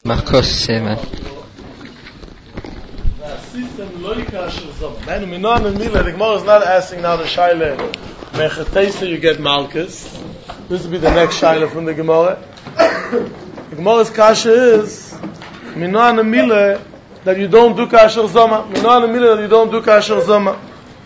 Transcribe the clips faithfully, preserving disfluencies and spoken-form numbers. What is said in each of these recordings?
Marcos seven. System loika shel zom. Man, we know in Mila, the Gemara is not asking now the shaila. Mechatesa, you get Malchus. This will be the next shaila from the Gemara. The Gemara's kasha is Minon and Mila that you don't do kasher zoma. Minon and Mila that you don't do kasher zoma.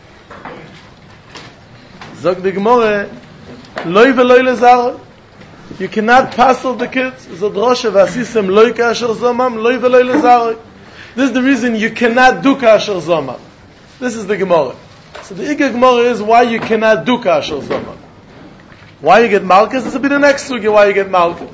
Zog the Gemara, loy veloy lezar. You cannot passel the kids. Zod roshe v'asisem loy kasher zomam loy veloy lezar. This is the reason you cannot do kasher zoma. This is the Gemara. So the Ikka Gemara is why you cannot do kasher zoma. Why you get Malchus? This will be the next sugya why you get Malchus.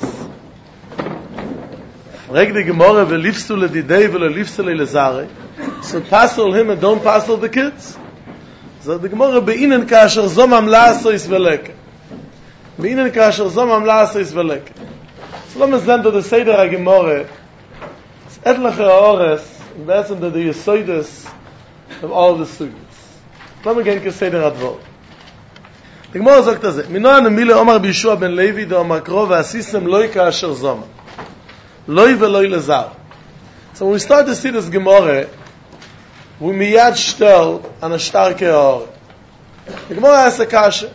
Reg the Gemara v'lifstu ledidei v'lifstu le'lezare. So passel him and don't passel the kids. So the Gemara beinen kasher zomam la'asois v'leke. Beinen kasher zomam la'asois v'leke. So let me send to the Seder HaGemara. It's etliche ha'ores, and that's under the Yesoides of all the sugyas. Let me get to Seder HaDvor. The Gemara sagt das. Minon and Mila Omar B'Yeshua ben Levi da Omar Krov v'asisem loy kasher zomam. Loy veloy lezar. So when we start to see this Gemara, we miyad shtel an a starke ha'or. The Gemara asks a kasha.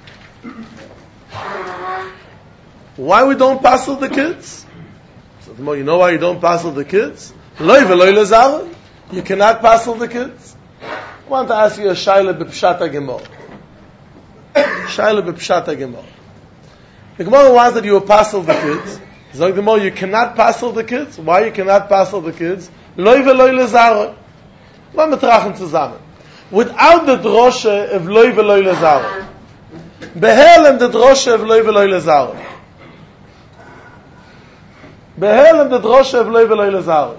Why we don't passel the kids? So the Gemara, you know why you don't passel the kids? Loy veloy lezar. You cannot passel the kids. I want to ask you a shaila b'pshat ha'Gemara. Shaila b'pshat ha'Gemara. The Gemara wants that you will passel the kids. Zog the Gemara, you cannot passel the kids. Why you cannot passel the kids? Loy veloy lezar. Let me trachen zusammen. Without the droshe of loy veloy lezar. Behelem the droshe of loy veloy lezar. Behelem the droshe of loy veloy lezar.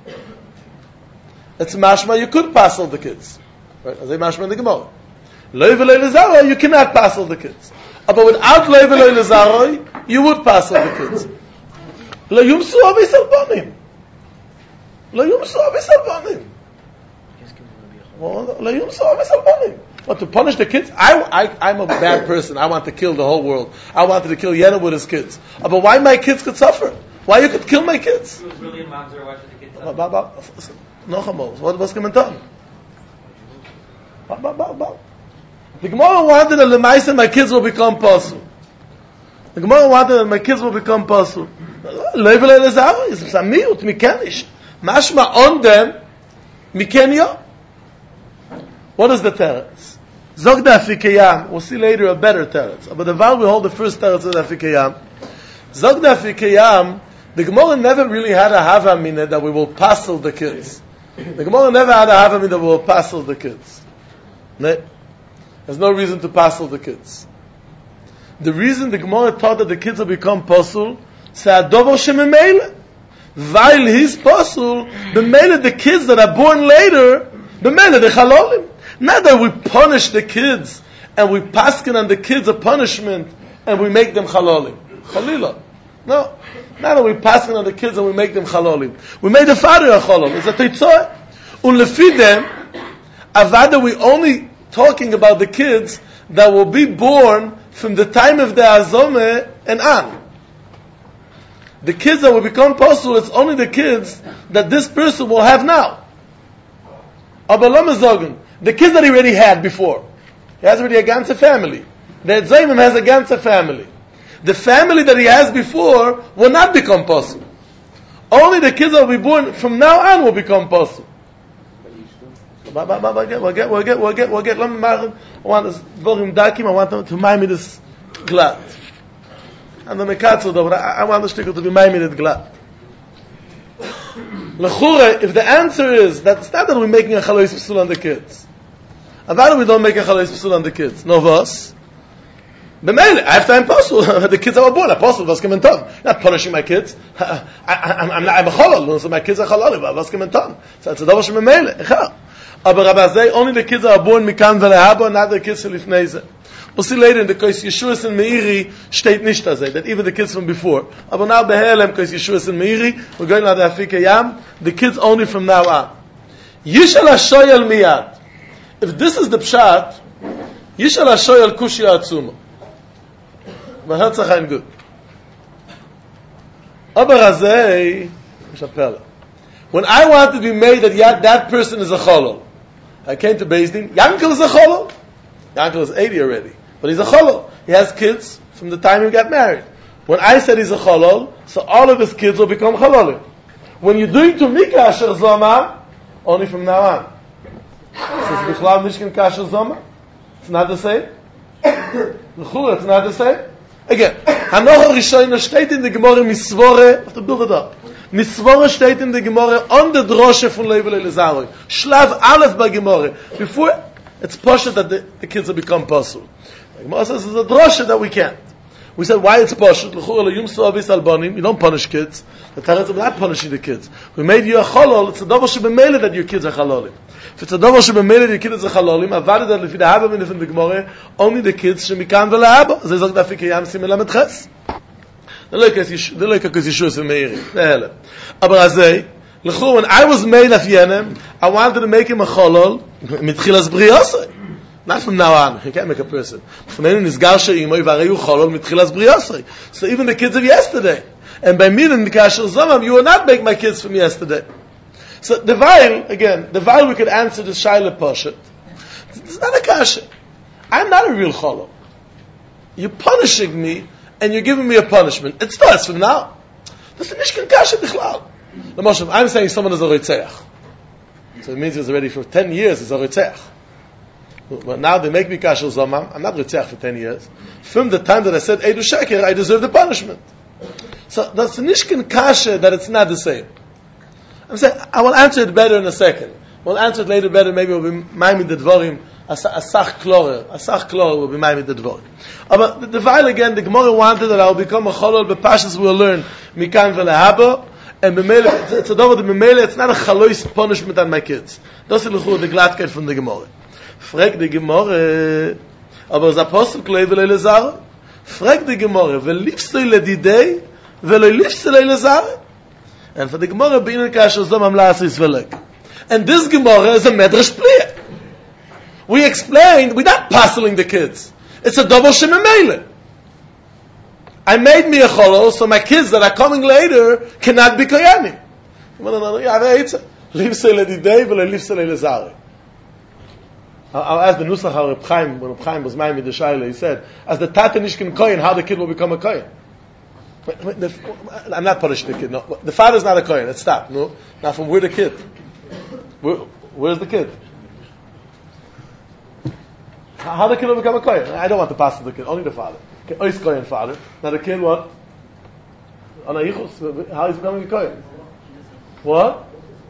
It's mashma, you could passel the kids. Right? As a mashma in the Gemara. Loy veloy lezar, you cannot passel the kids. But without loy veloy lezar, you would passel the kids. Lo yumsu avis albanim. Lo yumsu avis albanim. What, to punish the kids? I, I, I'm a bad person. I want to kill the whole world. I wanted to kill Yena with his kids. Uh, but why my kids could suffer? Why you could kill my kids? It was really a mamzer. Why should the kids suffer? No, Chamos. What was coming on? The Gemara wanted that Lemaisa my kids will become pasul. The Gemara wanted that my kids will become pasul. Level Elazar is a miut mikanish. Mashma on them mikenya. What is the teretz? Zog da Afikeyam. We'll see later a better teretz. But the while we hold the first teretz of the Afikeyam. Zog da Afikeyam. The Gemara never really had a havamina that we will passel the kids. The Gemara never had a havamina that we will passel the kids. No. There's no reason to passel the kids. The reason the Gemara taught that the kids will become pasul, say adovo shememele. While he's pasul, b'mele the kids that are born later, b'mele the chalolim. Not that we punish the kids and we paskin on the kids a punishment and we make them chalolim. Chalila. No. Not that we paskin on the kids and we make them chalolim. We made the father a chalol. It's a teitzah. Ulefi them, avada we only talking about the kids that will be born from the time of the azome and on. The kids that will become pasul, it's only the kids that this person will have now. The kids that he already had before. He has already a ganze family. The Zaymim has a ganze family. The family that he has before will not become pasul. Only the kids that will be born from now on will become pasul. We'll get, we'll get, we'll get, we'll get, we'll get, let me, I want this, I want them to remind me this glad. And the mekatzel though, but I, I want the shtickle to remind me that glad. L'chure, if the answer is that it's not that we're making a chalois p'sul on the kids. And why do we don't make a chalois p'sul on the kids? No vos. B'meile, I have time pasul. The kids are born. Apostle, was kemen tov. Not punishing my kids. I, I, I'm, I'm not, I'm a chalal. So my kids are chalal. Was kemen tov. So it's a davar shememele. Echad. Aber Rabbi, only the kids are born mikan velehaba, not the kids from lifnei. We'll see later in the case Yeshuas and Meiri steht nicht as that even the kids from before. Aber now behelem case Yeshuas and Meiri, we're going to the Afikeyam, the kids only from now on. Yishal hashoyel miyad. If this is the pshat, Yishal hashoyel kushi atzuma. My heart's a good. Aber azay, When I want to be made that yeah, that person is a cholol, I came to Beis Din. Yankel is a cholol. Yankel is eighty already, but he's a cholol. He has kids from the time he got married. When I said he's a cholol, so all of his kids will become chololim. When you're doing to me kasher zoma, only from now on. Says bichlal nishkin kasher zoma. It's not the same. It's not the same. Again, Hanoch Rishayna steht in the Gemara Misvore, have to build it up. Misvore steht in the Gemara on the droshe from Level Elizaroi. Shlav Aleph by Gemara. Before, it's poshet that the, the kids will become pasul. The Gemara says it's a droshe that we can't. We said, why it's poshet? You don't punish kids. The Taretz is not punishing the kids. We made you a cholol, it's a davar shebemele that your kids are chalolim. If it's a davar shebemele that your kids are chalolim, avad that lefi the haba min the Gemara, only the kids shemikan velahaba. Ze zog dafik yam sim elamet ches. The look as the look as Yeshua Meiri. The hell. Aber azay, lechu when I was made of Yenem, I wanted to make him a cholol mitchilas briyosei. Not from now on. You can't make a person. So even the kids of yesterday. And by me in the kasher zomam, you will not make my kids from yesterday. So the while, again, the while we could answer the shaila poshet. It's not a kasher. I'm not a real cholol. You're punishing me, and you're giving me a punishment. It starts from now. That's the mishkan kasher bichlal. I'm saying someone is a roitzeach. So it means he's already for ten years he's a roitzeach. But now they make me kasher zomam. I'm not ritzach for ten years. From the time that I said Eidu Sheker, I deserve the punishment. So that's the nishkin kasher that it's not the same. I'm saying I will answer it better in a second. We'll answer it later better. Maybe we'll be ma'imid the dvorim. Asach klorer, asach klorer will be ma'imid the dvorim. But the, the while again, the Gemara wanted that I will become a cholol. But pashas will learn mikan velehaba. And b'meile, it's a davar the b'meile. It's not a chalois punishment on my kids. That's the l'chur the gladkeit from the Gemara. Frag die Gemorre, aber das Apostel Kleve Elazar. Frag die Gemorre, vel lifste le didei, vel lifste le Elazar. And for the Gemorre bein kasher zomam la'asis velek. And this Gemorre is a medrash pliya. We explained, we're not puzzling the kids. It's a double shememele. I made me a cholol, so my kids that are coming later cannot be koyanim. No, no, no, you have a eitzah. Lifste le didei, vel lifste le Elazar. I'll ask the Nusach how Reb Chaim, when Reb Chaim was ma'imid the Shaila, he said, as the Tata Nishkin Kohen, how the kid will become a Kohen. I'm not punishing the kid, no. The father's not a Kohen, let's stop, no? Now from where the kid? Where, where's the kid? How the kid will become a Kohen? I don't want to pass to the kid, only the father. Okay, Ois Kohen father. Now the kid what? How is he becoming a Kohen? What?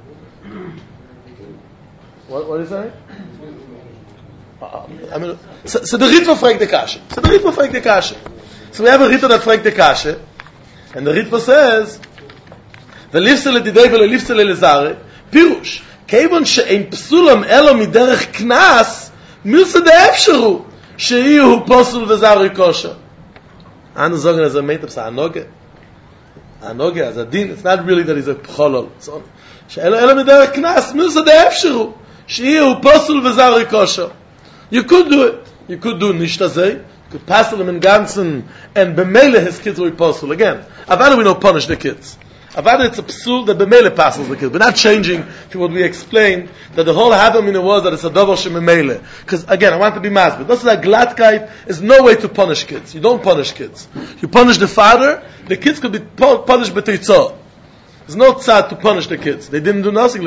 What, what is that? Uh, I mean, so, so the Ritva fragt the Kasha. So the Ritva fragt the Kasha. So we have a Ritva that fragt the Kasha, and the Ritva says, "V'lifse ledidei v'lifse lelezare pirush keivon she'ein psulam elo miderech knas milse de'efsheru she'ihu posul v'zari kosher." Anu zogen as a meitap sa anoge, anoge as a din. It's not really that he's a cholol. So she'elo elo miderech knas milse de'efsheru she'ihu posul v'zari kosher. You could do it. You could do nishtazei. You could pass them in ganzen, and b'meile his kids will be pasul. Again, avada we don't punish the kids. Avada it's a psul that b'meile passes the kids. We're not changing to what we explained, that the whole havamina was that it's a davar shememele. Because again, I want to be masbid. This is a gladkeit. Is no way to punish kids. You don't punish kids. You punish the father. The kids could be punished b'teitzah. There's no tzad to punish the kids. They didn't do nothing.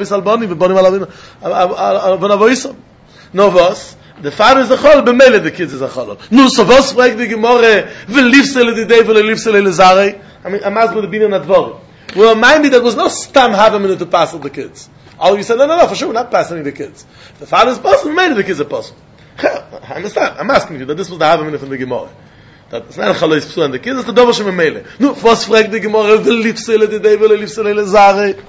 No was. The father is a chol, b'mele the kids is a chol. No, so was fragt die Gemorre, v'lifse ledidei v'lifse lelezarei. I mean, I'm asking the binin advorim. Well, remind me that was no stam have a minute to pass the kids. All you said, no, no, no, for sure we're not passing the kids. If the father is possible, maybe the kids are possible. I understand. I'm asking you that this was the have a minute from the Gemorre. That it's not a chalois psu and the kids, it's the dover shememele. No, was fragt die Gemorre, v'lifse ledidei v'lifse lelezarei.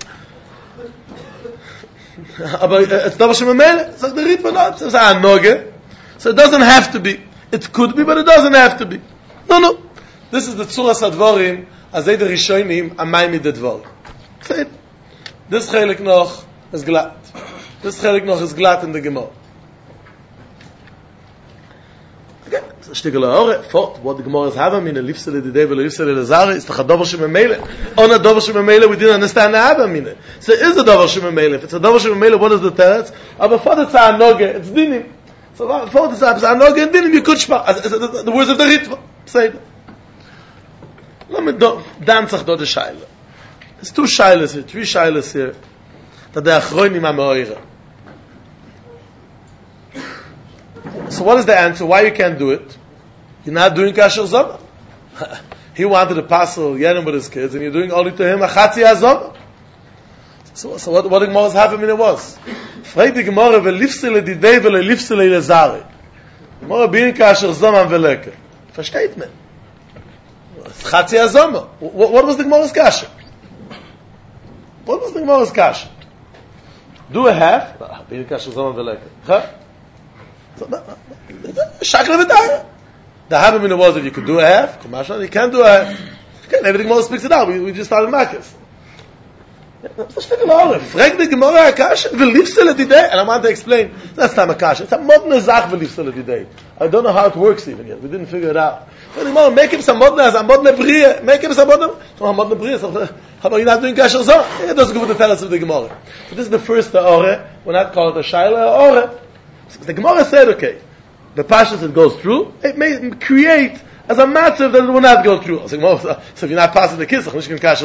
But it's davar shememele. Sagt the Ritva not. It's a anoge. So it doesn't have to be. It could be, but it doesn't have to be. No, no. This is the tzuras advorim. Azay the rishonim amayim the dvor. This chelik noch is glat. This chelik noch is glat in the Gemara. Okay. Stigel Ore, fort, what the Gemara is having in the Lifsele the Devil, Lifsele the Zare, is the Dover Shememele. On a Dover Shememele, we didn't understand the Havamine. So is a Dover Shememele. If it's a Dover Shememele, what is the teretz? Aber for the Tzanoge, it's dinim. So for the Tzanoge and dinim, you could shpa. The words of the Ritva. Say that. Let me do, danzach do the Shaila. There's two Shailas here, three Shailas here, that they are Achroinim HaMe'oira. So what is the answer? Why you can't do it? You're not doing kasher zoma. He wanted to passel Yerim with his kids, and you're doing only to him a chatzi hazoma. So, so what, what the Gemara's happening it was? Fragt die Gemara, velifsele didei vele lifsele lezare. Gemara bin kasher zoma veleke. Versteht man? Chatzi hazoma. What, what was the Gemara's kasher? What was the Gemara's kasher? Do a half? Bin kasher zoma veleke. Huh? Shakla v'dara. The Havamina was if you could do a half, you can't do a half. Okay, everything more speaks it out. We, we just started Makis. Frag the Gemara Akasha, v'lifsele didei, and I want to explain. That's not Akasha. It's a modna zach v'lifsele didei. I don't know how it works even yet. We didn't figure it out. Anymore, make him some modna, some modna bria. Make him some modna. Some modna bria. How about you not doing kasher zor? It doesn't go with the tellus of the Gemara. So this is the first ore. We're not called a shaila ore. So the Gemara said, okay, the pashas it goes through, it may create as a matter that it will not go through. So, so if you're not passing the kiss, so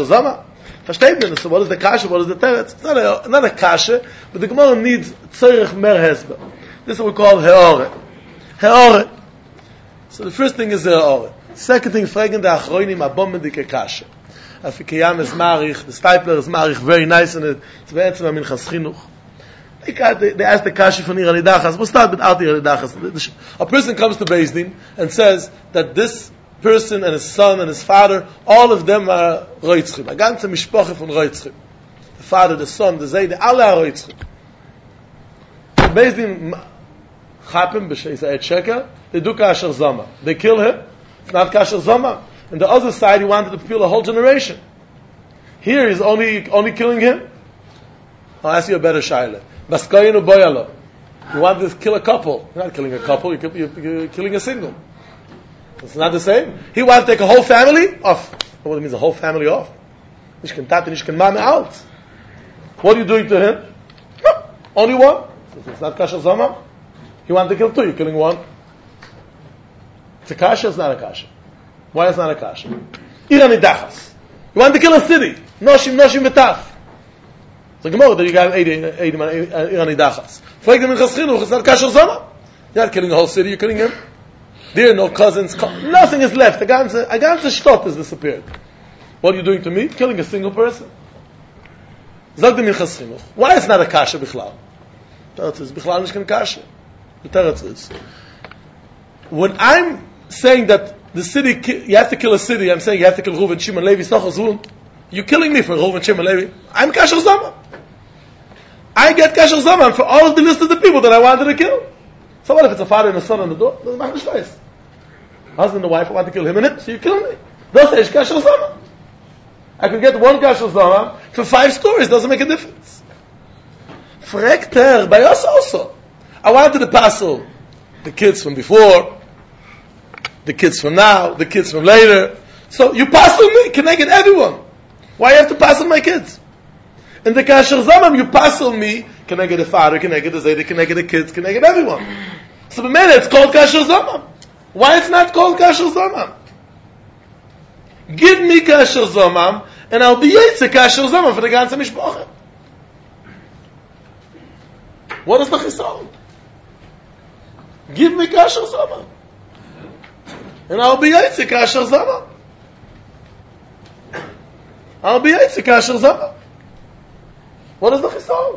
what is the kasha, what is the teretz? It's not a, not a kasha, but the Gemara needs tzorech mer hesba. This is what we call heore. Heore. So the first thing is heore. Second thing, fragen the achroinim abomendike kasha. Afikiyam is marich, the Stipler is marich, very nice in it. It's very nice in Minchas Chinuch. They, they ask the kasha from Nir Alidachas. We'll start with Alti Alidachas. A person comes to Beis Din and says that this person and his son and his father, all of them are Roitzchim. A ganze Mishpoche von Roitzchim. The father, the son, the Zayde, alle are Roitzchim. Beis Din Chapim, b'sheis ha'et sheker, they do kasher zama. They kill him. It's not kasher zama. On the other side, he wanted to kill a whole generation. Here, he's only only killing him. I'll ask you a better shaila. Baskayinu boyalo. You want to kill a couple. You're not killing a couple, you're, you're, you're killing a single. It's not the same. He wants to take a whole family off. What means a whole family off? Nishkan tate, nishkan mame out. What are you doing to him? No, only one. It's not kasher zama. You want to kill two, you're killing one. It's a kasha, it's not a kasha. Why is it not a kasha? Irani dachas. You want to kill a city. Noshim, noshim v'taf. So Gemara that you got eighty, eighty man Irani dachas. Frag them in Minchas Chinuch, it's not kasher zama. You're not killing the whole city, you're killing him. There are no cousins, co- nothing is left. A ganze, a ganze shtot has disappeared. What are you doing to me? Killing a single person. Zog them in Minchas Chinuch. Why is it not a kasha bichlal? Teretz is bichlal nishkan kasha. The teretz is, when I'm saying that the city, you have to kill a city, I'm saying you have to kill Reuven, Shimon, Levi, Sochos, you're killing me for Reuven, Shimon, Levi. I'm kasher zama. I get kasher zama for all of the list of the people that I wanted to kill. So what if it's a father and a son on the door? Doesn't make a choice. Husband and wife, I want to kill him and it, so you're killing me. That's kasher zama. I could get one kasher zama for five stories, doesn't make a difference. Frek ter, by us also. I wanted to passel the kids from before, the kids from now, the kids from later. So you passel me, can I get everyone? Why you have to passel my kids? In the kasher zamam, you passel me, can I get a father, can I get a zayde, can I get the kids, can I get everyone? So the man, it's called kasher zamam. Why it's not called kasher zamam? Give me kasher zamam, and I'll be yetze kasher zamam for the ganze mishpacha. What is the chisol? Give me kasher zama. And I'll be yetze kasher zama. I'll be yetze kasher zama. What is the chisol?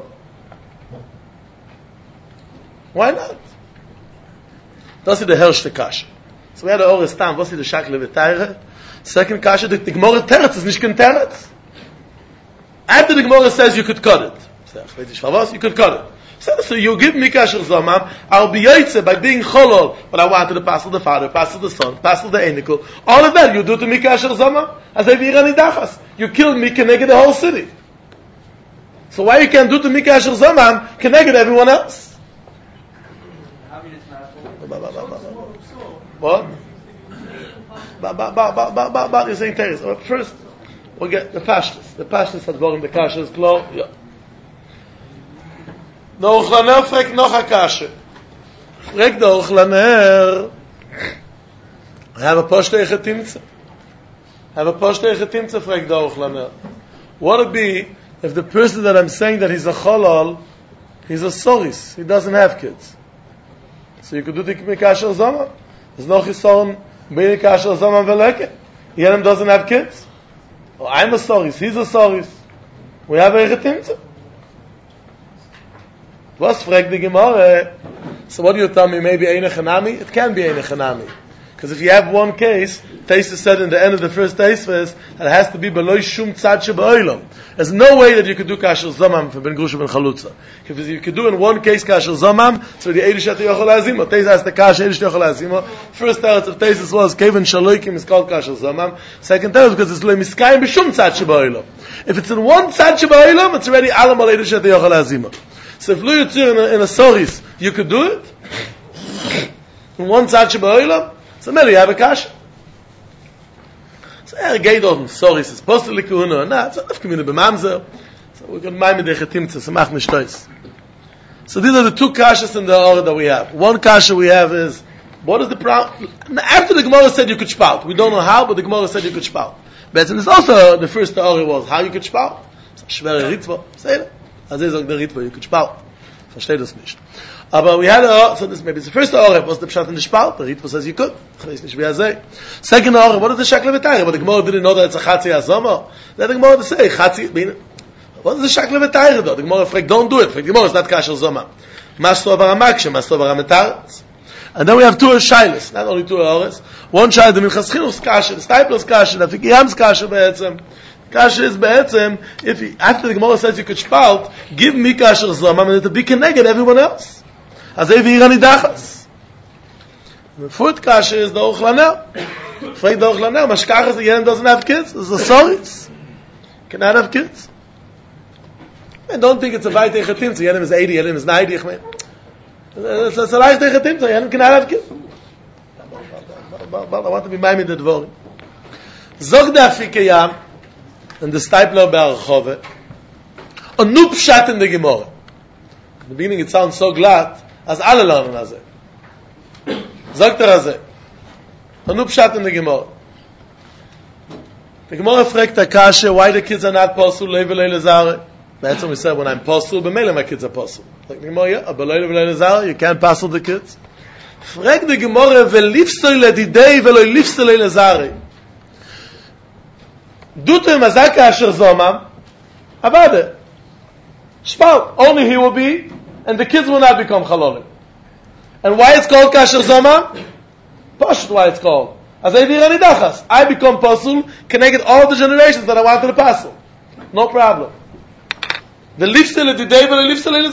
Why not? Das ist the herrschste kasher. So we had the Ores Tam, was ist the Shakle v'Tayre? Second kasher, the Gemara teretz is nicht kein teretz. After the Gemara says you could cut it. You could cut it. So, so you give me kasher zamam, I'll be yaitze by being cholol, but I wanted to passel the father, passel the son, passel the enikel. All of that you do to me kasher zamam, as I virani dachas. You killed me, connected the whole city. So why you can't do to me kasher zamam, connected everyone else? What? But, but, but, but, but, but, but you're saying Teres. First, we'll get the Pashtus. The Pashtus had born the Kasha is klar. Yeah. Der Ochlaner fragt noch a Kasha. Fragt der Ochlaner, I have a Poshteiche Timtze. I have a Poshteiche Timtze, fragt der Ochlaner. What would it be if the person that I'm saying that he's a Cholol, he's a Soris, he doesn't have kids? So you could do the Kasha Zoma. There's no Chisoron, Bein Kasha Zoma Veleke. Yenem doesn't have kids. Oh, I'm a Soris, he's a Soris. We have a Timtze. Was fragt die Gemara? So what do you tell me? Maybe Eine Chanami? It can be Eine Chanami. Because if you have one case, Taisa said in the end of the first Taisves, that it has to be Beloi Shum Tzad She'Ba'olam. There's no way that you could do Kasher Zomam for Ben Grusha Ben Chalutza. If you could do in one case Kasher Zomam, so the Eidish Yati Yochel Azimo. Taisa has the Kasher Eidish Yochel Azimo. First teretz of Taisa was, Kevin Shaloikim is called Kasher Zomam. Second teretz because it's Loi Miskayim B'Shum Tzad She'Ba'olam. If it's in one Tzad She'Ba'olam, it's already Alam Al Eidish Yati Yochel Azimo. So if Lu Yitzir in a, in a Soris, you could do it. In one Tzad She'Ba'olam, so maybe you have a kasha. So er geht on Soris, it's supposed to be Likuna or not. So if you be Mamzer, so we can mind the Chetimtze, so mach nicht tois. So these are the two kashas in the order that we have. One kasha we have is, what is the problem? After the Gemara said you could spout. We don't know how, but the Gemara said you could spout. But it's also, the first order was how you could spout. So schwere Ritva, say that. As is auch der Ritva, you could spout. Versteht das nicht. Aber we had a, so this maybe it's the first Oreb, was the Pshat in the Spalt, the Ritva says you could. Ich weiß nicht, wie er sei. Second Oreb, what is the Shakle V'Tayre? But the Gemara didn't know that it's a Chatzi Azoma. Let the Gemara say, Chatzi, what is the Shakle V'Tayre though? The Gemara fragt, don't do it. The Gemara is not Kasher Zoma. Masto Avar HaMakshem, Masto Avar HaMetaretz. And then we have two Shailes, not only two Ores. One Shail, the Minchas Chinuch's Kasher, the Stipler's Kasher, the Fikiyam's Kasher Be'etzem. Kasher is Be'etzem, if he, after the Gemara says you could spalt, give me Kasher Zoma, and it'll be connected everyone else. As if here ani dachas. The fourth kasha is the Ochlaner. Fragt the Ochlaner, Mashkach is the Yenem doesn't have kids? It's a Soris. Cannot have kids. I don't think it's a Vayte Chetimtze. Yenem is eighty, Yenem is ninety. It's a Vayte Chetimtze. Yenem cannot have kids. I want to be miming the Dvorim. Zog da Fikeyam, and the Stipler Be'archove, a new pshat in the Gemara. In the beginning it sounds so glad, as alle lernen also. Sagt er also. Und nur Pshat in the Gemara. The Gemara fragt the Kasha, why the kids are not possible, Levi Leile Zare. That's what we said, when I'm possible, b'meile my kids are possible. Like the Gemara, yeah, but Levi Leile Zare, you can't passel the kids. Fragt the Gemara, ve'lifstoi ledidei, ve'loi lifstoi Leile Zare. Dutu im Azaka asher zomam, avade. Shpal, only he will be, and the kids will not become chalolim. And why it's called kasher zoma? Posh, why it's called. As I did any dachas. I become pasul, connected all the generations that I wanted to pasul. No problem. The lifsele the day, but the lifsele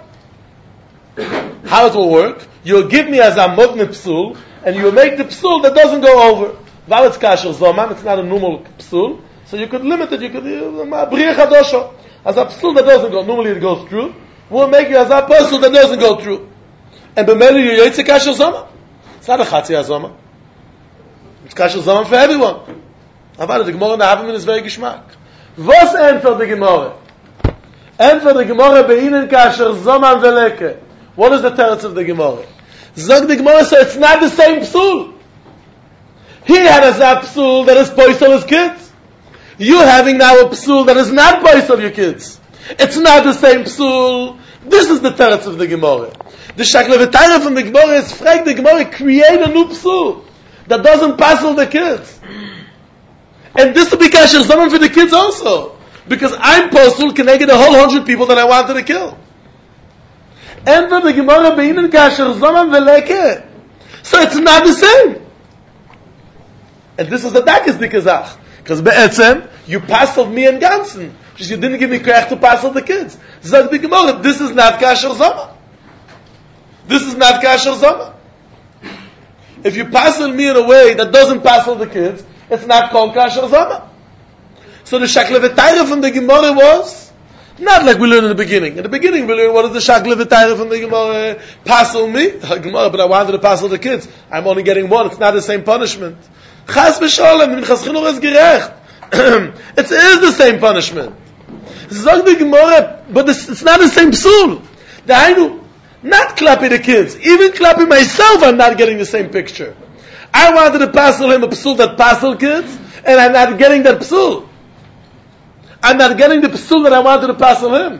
is how it will work? You'll give me as a modne psul, and you'll make the psul that doesn't go over. Now it's kasher zoma, it's not a normal psul, so you could limit it, you could, briach hadosho. As a psul that doesn't go, normally it goes through, we'll make you as a psul that doesn't go through. And b'meli you yotze kasher zoma. It's not a chatzi azoma. It's kasher zoma for everyone. Aval the Gemara in the Havamim is very geschmack. Was answer the Gemara? Answer the Gemara beinen kasher zoma veleke. What is the teretz of the Gemara? Zog the Gemara says it's not the same psul. He had a zap psul that is poisel his kids. You having now a psul that is not poisel your kids. It's not the same psul. This is the teretz of the Gemara. The Shakle V'Tayre from the Gemara is frag the Gemara create a new psul that doesn't passel the kids. And this will be kasher zaman for the kids also. Because I'm postal connected a whole hundred people that I wanted to kill. And for the Gemara beinen kasher zaman veleke. So it's not the same. And this is the dakis dikazach. Because be'etzem, you passeled me and Gansen. Because you didn't give me krach to passel the kids. Zog the Gemara, this is not kasher zaman. This is not kasher zoma. If you passel me in a way that doesn't passel the kids, it's not called kasher zoma. So the Shakle V'Tayre from the Gemara was Not like we learned in the beginning. In the beginning, we learned what is the shakla v'tayra from the Gemara, passel me, Gemara, but I wanted to passel the kids. I'm only getting one. It's not the same punishment. Chas v'sholem, Minchas Chinuch is gerecht. It is the same punishment. Zog the Gemara, but it's, it's not the same psul. The Ainu, not clapping the kids, even clapping myself, I'm not getting the same picture. I wanted to passel him a psul that passel kids, and I'm not getting that psul. I'm not getting the psul that I wanted to passel him.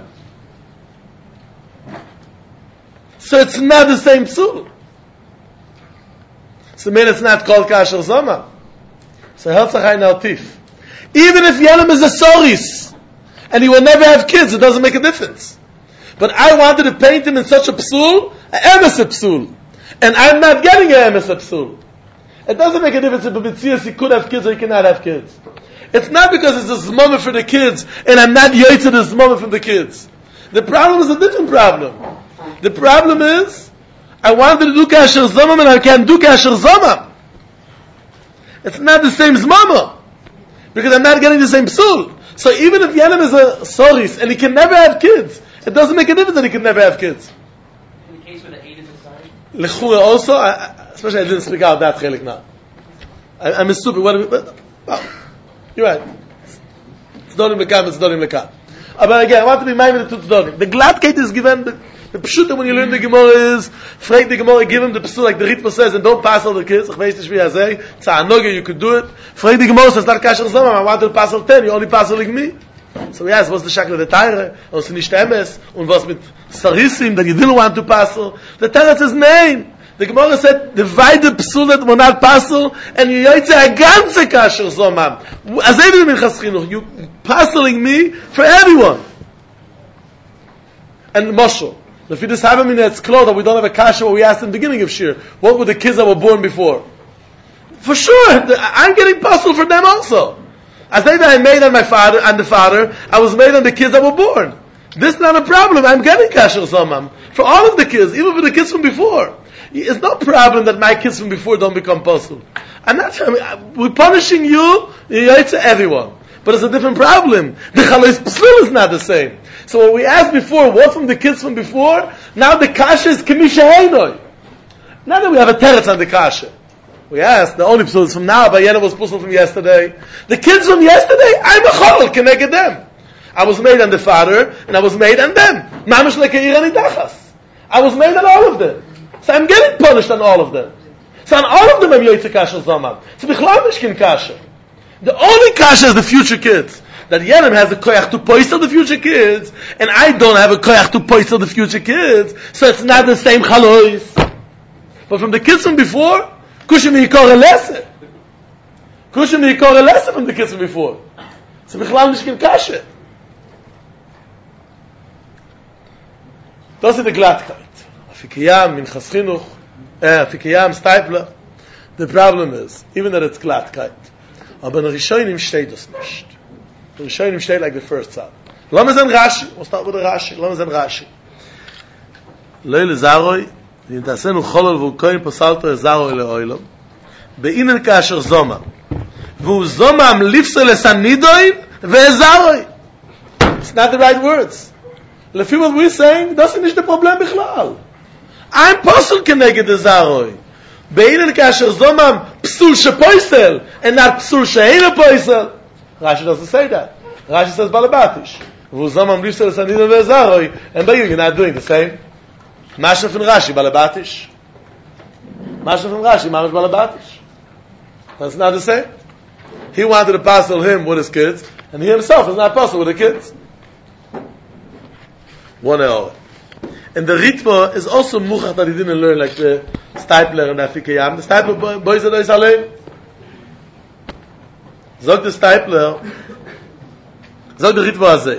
So it's not the same psul. So maybe it's not called kasher zoma. So heltzachai naltif. Even if Yelim is a soris, and he will never have kids, it doesn't make a difference. But I wanted to paint him in such a psul, a emes a psul. And I'm not getting a emes a psul. It doesn't make a difference if a mitzias he could have kids or he cannot have kids. It's not because it's a zmama for the kids, and I'm not yoytze the zmama from the kids. The problem is a different problem. The problem is, I wanted to do kasher zomam and I can't do kasher zomam. It's not the same zmama. Because I'm not getting the same psul. So even if Yelim is a soris, and he can never have kids, it doesn't make a difference that he can never have kids. In the case where the eight is inside? Lechura also, I, especially I didn't speak out that chelik now. I, I'm a stupid, what, what, well, you're right. It's donim lekam, it's donim lekam. But again, I want to be mindful of the two donim. The gladkeit is given, the, the pshuta when you learn the Gemara is, frag the Gemara, give him the psul like the Ritva says, and don't pass all the kids. Ich weiß nicht wie er sei. Tza'anoge, you could do it. Frag the Gemara says, not kasher zomam, I want to pass all ten, you only pass all like me. So yes, what's the shakla the Teire? Was nicht emes? Und was mit Sarissim, that you didn't want to pass all? The Teire says, nein. The Gemara said, divide the psul that will not passel, and you yoytze a ganze kasher zomam. As I did in Minchas Chinuch, you passeling me for everyone. And Moshe, if we just have him in its clothes, that we don't have a kasher, what we asked in the beginning of Shir, what were the kids that were born before? For sure, I'm getting passel for them also. As they I made on my father, and the father, I was made on the kids that were born. This is not a problem, I'm getting kasher zomam. For all of the kids, even for the kids from before. It's no problem that my kids from before don't become pasul. I'm not. I mean, we're punishing you. It's everyone, but it's a different problem. The chalais psul is not the same. So what we asked before, what from the kids from before? Now the kasha is kemisha heinoi. Now that we have a teretz on the kasha, we asked the only psul is from now. But Yena was pasul from yesterday. The kids from yesterday, I'm a chol connected them. I was made on the father, and I was made on them. Mamish lekeir ani dachas. I was made on all of them. So I'm getting punished on all of them. So on all of them I'm yoytze kasher zomam. So bichlal mishkin kasher. The only kasher is the future kids. That Yerim has a koyach to poisel the future kids, and I don't have a koyach to poisel the future kids, so it's not the same chalois. But from the kids from before, kushim yikor elese. Kushim yikor elese from the kids from before. So bichlal mishkin kasher. Das ist die Glattkeit. Afikiyam, Minchas Chinuch, uh, Afikiyam, Stipler. The problem is, even that it's Glattkeit, aber in Rishonim steht das nicht. In Rishonim steht like the first side. Lama zen Rashi, we'll start with the Rashi, Lama zen Rashi. Leile Zaroi, Yintasenu Cholol Vukoin Posalto Zaroi Leoilom, Beinen Kasher Zoma, Vu Zomam Lifse Lesanidoin, Ve It's not the right words. Lefi what we're saying, das ist nicht der Problem bichlal. I'm pasul keneged the Zaroi. Beinen Kasher Zomam Psul Shepoisel, and not Psul Sheheina Poisel. Rashi doesn't say that. Rashi says Balabatish. Vu Zomam Lifse Lesanidoin Ve Zaroi, and by you, you're not doing the same. Masha from Rashi, Balabatish. Masha from Rashi, Mamash Balabatish. That's not the same. He wanted to passel him with his kids, and he himself is not passel with the kids. One hour. And the Ritva is also muchach that he didn't learn like the Stipler and Afikiyam. The Stipler boys are those allein. Zog the Stipler, zog the Ritva azay.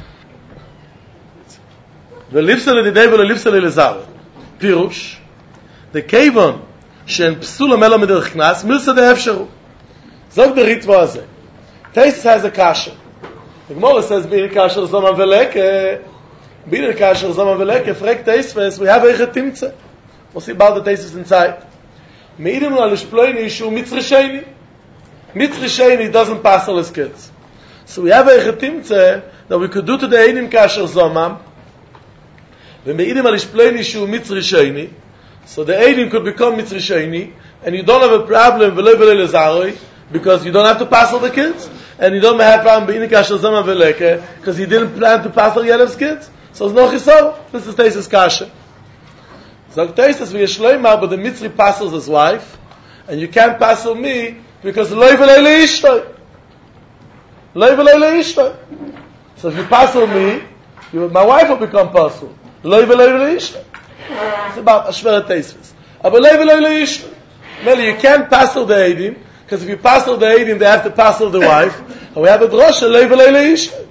ולבסה לנידי ולבסה ללזר. פירוש, the kevon שאין פסול המלא מדרך כנס, מילסה דה אפשרו. זוג בריטבו הזה. Taisus has a kasha. The Gemara says, B'in kasher zoma veleke. B'in kasher zoma veleke. Frek Taisus, we have a timtze. We'll see about the Taisus inside. Me'idim lo alishploini shu mitzri sheni. Mitzri sheni doesn't pass all his kids. So we have a timtze that we could do to the Eidim Kasher Zomam, when the Eidim are Ishpleini Shu Mitzri Sheini, so the Eidim could become Mitzri Sheini, and you don't have a problem V'lei V'lei Lezaroi, because you don't have to passel the kids, and you don't have a problem B'Eidim Kasher Zomam V'leke, because you didn't plan to passel Yelev's kids. So it's no Chisor. This is Teisus Kasher. So Teisus V'Yeshloimah, but the Mitzri passels his wife, and you can't passel me, because Loi V'lei Le'ishtoi. Loi V'lei Le'ishtoi. So if you passel me, you, my wife will become passel. Loi V'lei Le'ishtoi. It's about Ashveret Teisus. But Loi V'lei Le'ishtoi. Really, you can't passel the Eidim, because if you passel the Eidim, they have to passel the wife, and we have a drosha, Loi V'lei Le'ishtoi.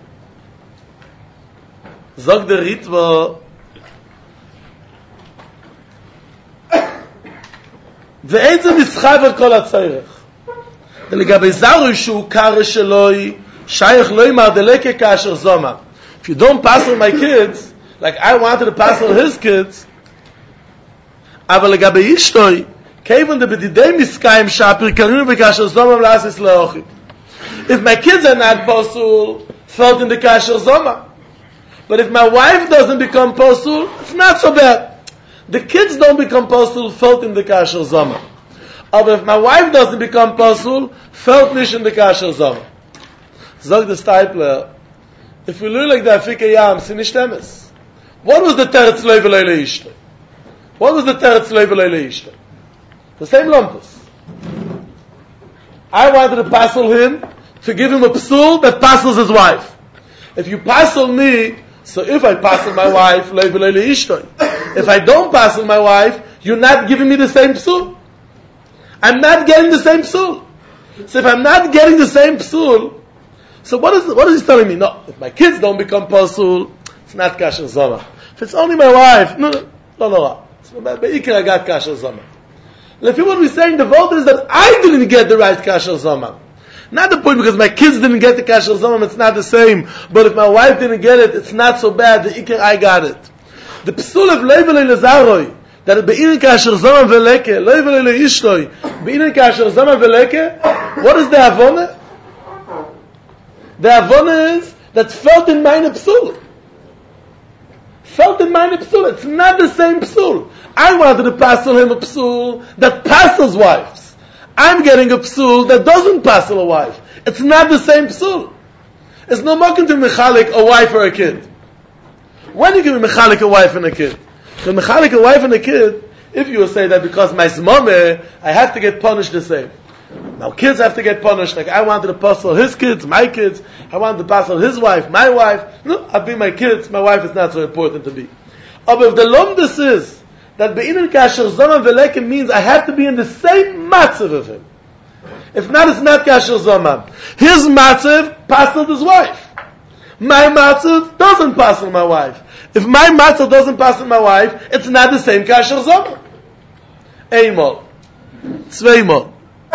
Zog der Ritva, ואין זה מסחבר כל הצורך. ולגבי זרוי שהוא קרא שלוי, שייך לא ימר דלקה כאשר זומה. If you don't passel my kids, like I wanted to passel his kids, אבל לגבי אשתוי, כיוון דבדידי מסקיים שהפר קרינו בכאשר זומה מלאסיס לאוכי. If my kids are not possul, felt in the kasher zoma. But if my wife doesn't become possul, it's not so bad. The kids don't become possul, felt in the kasher zoma. But if my wife doesn't become possul, felt nicht in the kasher zoma. Zog the Stipler, if we learn like that, Fikei Yam, sin nicht emes. What was the teretz loi v'loi le'ishtoi? What was the teretz loi v'loi le'ishtoi? The same lumpus. I wanted to passel him, to give him a psul that passels his wife. If you passel me, so if I passel my wife, loi v'loi le'ishtoi. If I don't passel my wife, you're not giving me the same psul. I'm not getting the same psul. So if I'm not getting the same psul, so what is what is he telling me? No, if my kids don't become pasul, it's not kasher zoma. If it's only my wife, no, no, no, no. So beikir I got kasher zoma. If what we're saying, the vote is that I didn't get the right kasher zoma. Not the point because my kids didn't get the kasher zoma, it's not the same. But if my wife didn't get it, it's not so bad. The ikir I got it. The psul of levelei lezaroi, that beinin kasher zoma veleke, levelei leishtoi, beinin kasher zoma veleke. What is the avona? The avona is that felt in mine psul. Felt in mine psul. It's not the same psul. I wanted to passel him a psul that passels wives. I'm getting a psul that doesn't passel a wife. It's not the same psul. It's no mokin to mechalik a wife or a kid. When you can be mechalik a wife and a kid? To mechalik a wife and a kid, if you will say that because my smame, I have to get punished the same. Now kids have to get punished. Like I wanted to passel his kids, my kids. I wanted to passel his wife, my wife. No, I'll be my kids. My wife is not so important to be. But if the lomdus is that be'inin kasher zoma veleke means I have to be in the same matzav of him. If not, it's not kasher zoma. His matzav passeled his wife. My matzav doesn't passel my wife. If my matzav doesn't passel my wife, it's not the same kasher zoma. Einmal. Zweimal.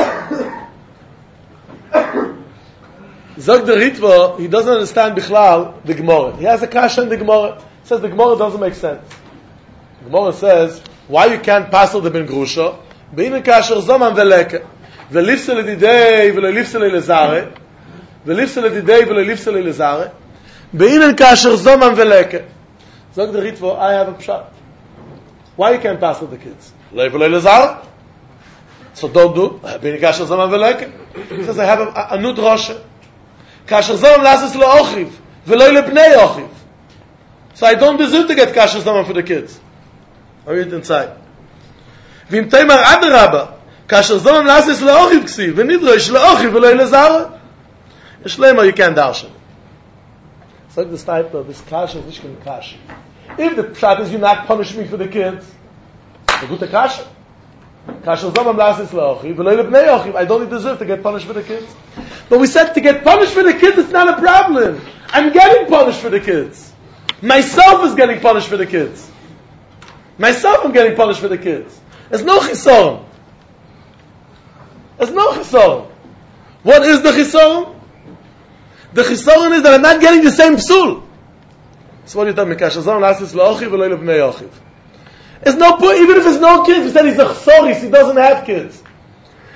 Zog the Ritva, he doesn't understand Bichlal, the Gemara. He has a kasha in the Gemara. He says the Gemara doesn't make sense. The Gemara says, why you can't passel the Ben Grusha? Be'inin kasher zoman veleke. Velifse ledidei velifse lelezare. Velifse ledidei velifse lelezare. Be'inin kasher zoman veleke. Zog the Ritva, I have a pshat. Why you can't passel the kids? Lei velelezare. So don't do. Be'inin kasher zoman veleke. He says, I have a, a, a new drosha. Kasher zomam lasis le'ochiv, v'loi lebnei ochiv. So I don't deserve to get kasher zomam for the kids. I read it inside. V'im teimar adarabba, kasher zomam lasis le'ochiv ksiv, v'nidrosh le'ochiv v'loi lezara. Yishlema, you can't darshan. So the sniper, this kasher is nicht kein kasher. If the pshat is you not punish me for the kids, a good kasher. Kasher zomam lasis le'ochiv, v'loi lebnei ochiv. I don't deserve to get punished for the kids. But we said to get punished for the kids, it's not a problem. I'm getting punished for the kids. Myself is getting punished for the kids. Myself I'm getting punished for the kids. There's no chisaron. There's no chisaron. What is the chisaron? The chisaron is that I'm not getting the same psul. So what do you tell me? Kasher zomam lasis le'ochiv v'loi lebnei ochiv. There's no point, even if there's no kids, we said he's a chsoris, he doesn't have kids.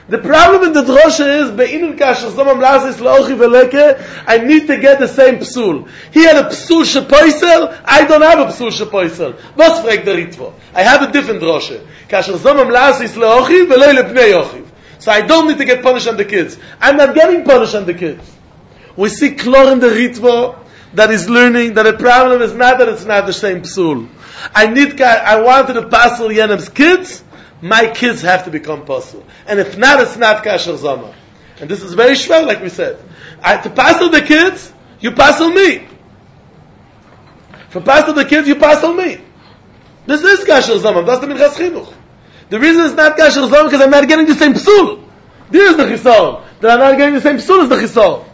The problem in the drosha is, Be'inun kasher zomam lasis la'ochi veleke, I need to get the same psul. He had a psul shepoisel, I don't have a psul shepoisel. Was fragt der Ritvo? I have a different drosha. Kasher zomam lasis la'ochi velei lepnei ochiv. So I don't need to get punished on the kids. I'm not getting punished on the kids. We see Klor in the Ritvo that is learning that the problem is not that it's not the same psul. I need, I wanted to passel Yenem's kids, my kids have to become pasul. And if not, it's not kasher zama. And this is very shvel, like we said. I, to passel the kids, you passel me. For passel the kids, you passel me. This is kasher zama. That's the minchas chinuch. The reason it's not kasher zama because I'm not getting the same psul. There is the chisol. That I'm not getting the same psul as the chisol.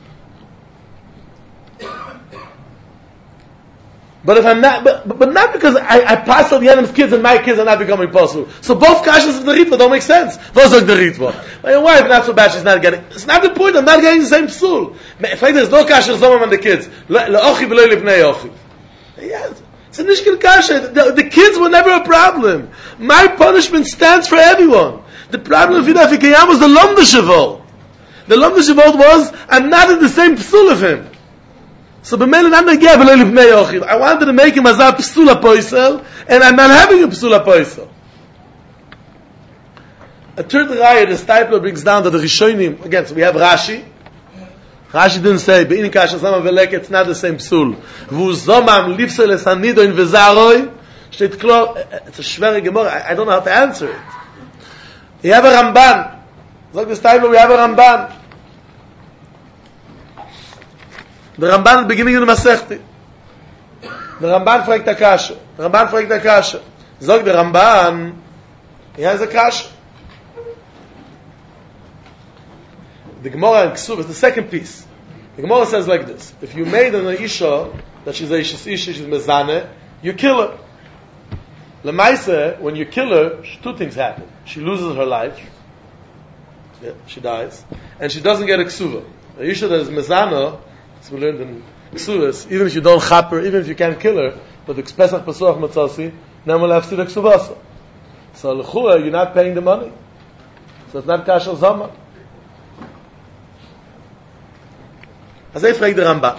But if I'm not, but, but not because I, I pass on the Yenem's kids and my kids are not becoming pasul. So both kashas of the Ritva don't make sense. What's like the Ritva? My wife not so bad, she's not getting, it's not the point, I'm not getting the same psul. In fact, there's no kasha zomam on the kids. La'ochi v'loi lifnei ochi. Yes. It's a nishkil kasha. The, the kids were never a problem. My punishment stands for everyone. The problem of Yidaf Ikayam was the Lomda Shavol. The Lomda Shavol was, I'm not in the same psul of him. So b'meilin I'm not giving lifnei ochiv. I wanted to make him as a psula poisel, and I'm not having a psula poisel. A third raya, the Stipler brings down that the Rishonim, again, so we have Rashi. Rashi didn't say, be'in kasher zoma velek, it's not the same psul. V'u zomam lifsel esanido in v'zaroi, steht klar, it's a schwere Gemara, I, I don't know how to answer it. We have a Ramban. Sag the Stipler, we have a Ramban. The Ramban at the beginning of the Masechti. The Ramban fragt the Kasha. The Ramban fragt the Kasha. Zog the Ramban, he has a Kasha. The Gemara in Ksuv is the second piece. The Gemara says like this: if you made an Isha that she's a Isha, she's mezane, you kill her. Lemaise, when you kill her, two things happen. She loses her life. Yeah, she dies, and she doesn't get a Ksuva. A Isha that is mezana, as we learned in Ksuvas, even if you don't chap her, even if you can't kill her, but the Pesach Pesuach Matzasi, then we'll have to the Ksuvasa. So l'chura, you're not paying the money. So it's not kasher zama. As I frag the Ramban.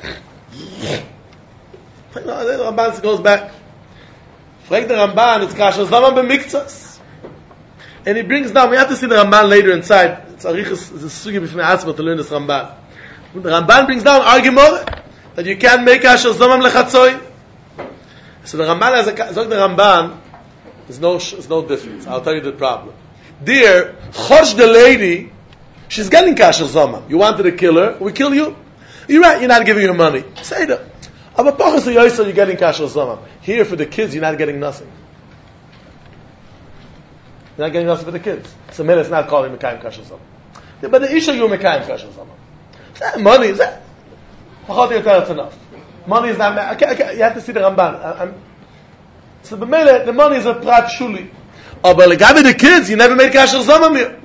The Ramban goes back. Frag the Ramban, it's kasher zama b'miktzas. And he brings down, we have to see the Ramban later inside. It's arichas, it's a sugi b'fnei atzma to learn this Ramban. The Ramban brings down our Gemara that you can't make kasher zomam lechatzoi. So the Ramban has a zog the Ramban. There's no there's no difference. I'll tell you the problem. Dear chosh the lady, she's getting kasher zomam. You wanted to kill her, we kill you. You're right. You're not giving her money. Say that. Abapachas yoysa, you're getting kasher zomam. Here for the kids, you're not getting nothing. You're not getting nothing for the kids. So maybe it's not calling mekayim kasher zomam. But the isha you mekayim kasher zomam. That money is that. That's enough. Money is not. Okay, okay, you have to see the Ramban. I, I'm, so the mele, the money is a prat shuli. Oh, but legabe the kids, you never made kasher zomam here.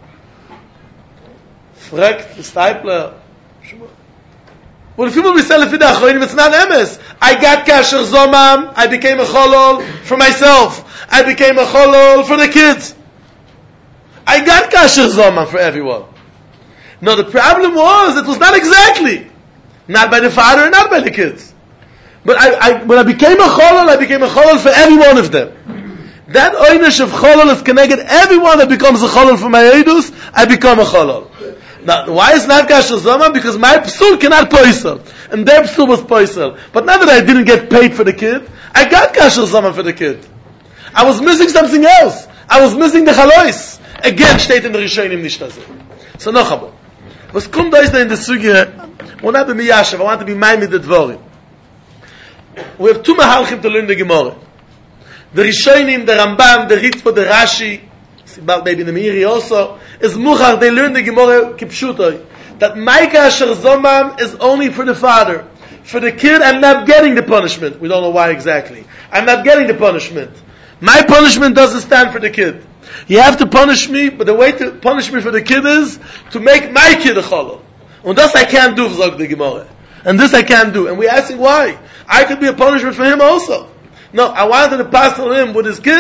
Fragt the Stipler. Well, if people be selling for the achronim, it's not emes. I got kasher zomam. I became a cholol for myself. I became a cholol for the kids. I got kasher zomam for everyone. No, the problem was, it was not exactly. Not by the father and not by the kids. But I, I, when I became a cholol, I became a cholol for every one of them. That oynish of cholol is connected. Everyone that becomes a cholol for my edus, I become a cholol. Now, why is not kasher zoma? Because my psul cannot poisel. And their psul was poisel. But not that I didn't get paid for the kid, I got kasher zoma for the kid. I was missing something else. I was missing the chalois. Again, steht in the Rishonim nicht das. So noch einmal. Was kommt da ist da in der Suge? We're not be miyashav. I want to be mine with the dvorim. We have two mahalchim to learn the Gemara. The Rishonim, the Rambam, the Ritva, the Rashi, maybe the Meiri also, is muchach, they learn the Gemara kipshutoi. That my kasher zomam is only for the father. For the kid, I'm not getting the punishment. We don't know why exactly. I'm not getting the punishment. My punishment doesn't stand for the kid. You have to punish me, but the way to punish me for the kid is to make my kid a cholol. And this I can't do, zog the Gemara. And this I can't do. And we're asking why. I could be a punishment for him also. No, I wanted to pass on him with his kid,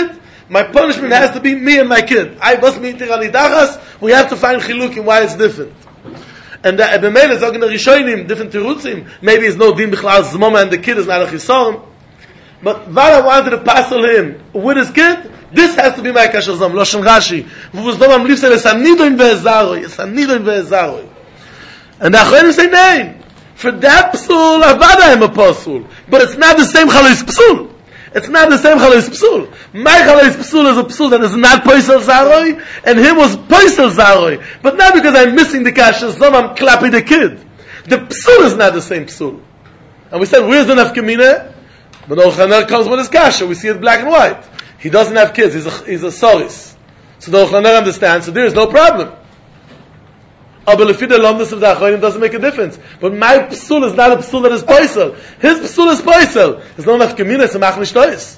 My punishment has to be me and my kid. I must meet Tiranidachas. We have to find chilukim why it's different. And the Ebemele is talking to Rishonim, different Tirutzim. Maybe it's no din bichlal zmoma and the kid is not a chisaron. But Vara wanted to passel him with his kid. This has to be my kasher zom. Loshen Rashi. V'vuz dom am lifsel es anidoin ve'ezaroi. Es anidoin ve'ezaroi. And the Achronim say, no. For that psul, avada him a pasul. But it's not the same chalois psul. It's not the same chalois psul. My chalois psul is a psul that is not poisel zaroi, and him was poisel zaroi. But not because I'm missing the kasher zom, I'm clapping the kid. The psul is not the same psul. And we said, where's the nafkamina? But the Ochaner comes with his kasher. We see it black and white. He doesn't have kids. He's a, he's a soris. So the Ochaner understands, so there is no problem. Aber lefi the lomdus of the Achronim doesn't make a difference. But my psul is not a psul that is poisel. His psul is poisel. There's no enough community, it's a mach nishtois.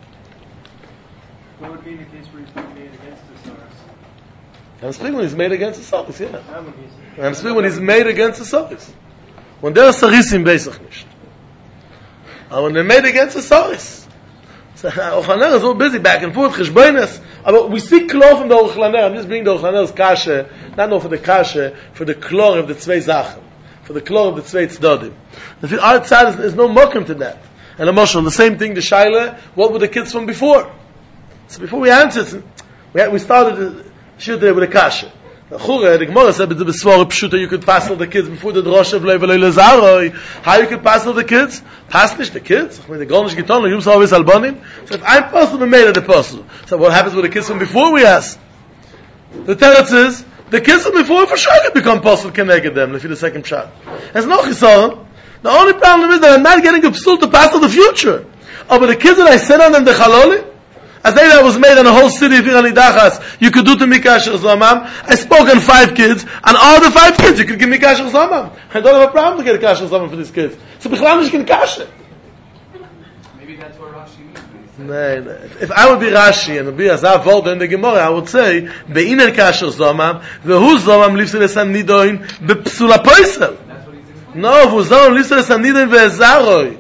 What would be the case where he's made against the source? I'm speaking when he's made against the soris, yeah. I'm speaking when he's made against the soris. When there are sarisim beisach nicht. And when they're made against the soris. So Ochaner is all busy back and forth, cheshbonis. But we see klor from the Ochaner. I'm just bringing the Ochaner's kashe, not nur for the kashe, for the klor of the zwei Sachen, for the klor of the zwei tzdodim. The outside is no mokum to that. And emotional, the same thing, the shaila. What were the kids from before? So before we answered, we had, we started the shir there with the kashe. The Chure, the Gemara said, the Besvara Pshuta, you could passel the kids before the Drosh of Level Elazaroi. How you could passel the kids? Pass nicht the kids? I mean, the Gornish Giton, you saw always Albanim. So if I'm possible, we made it the possible. So what happens with the kids from before, we ask? The Teretz is, the kids from before for sure can become possible, connected them, if you're the second shot. There's no chisaron. The only problem is that I'm not getting a psul to passel the future. Oh, but the kids that I sent on them, the Chaloli, as they that was made in a whole city of Iranidachas, you could do to Mikasher Zomam. I spoke on five kids, and all the five kids, you could give Mikasher Zomam. I don't have a problem to get a Kasher Zomam for these kids. So Bichlanish can Kasher. Maybe that's what Rashi means. No, no. If I would be Rashi, and would be as I vote in the Gemara, I would say, Be'iner Kasher Zomam, Vehu Zomam Lifsel Esan Nidoin, Bepsula Poisel. No, Vehu Zomam Lifsel Esan Nidoin Ve'ezaroi.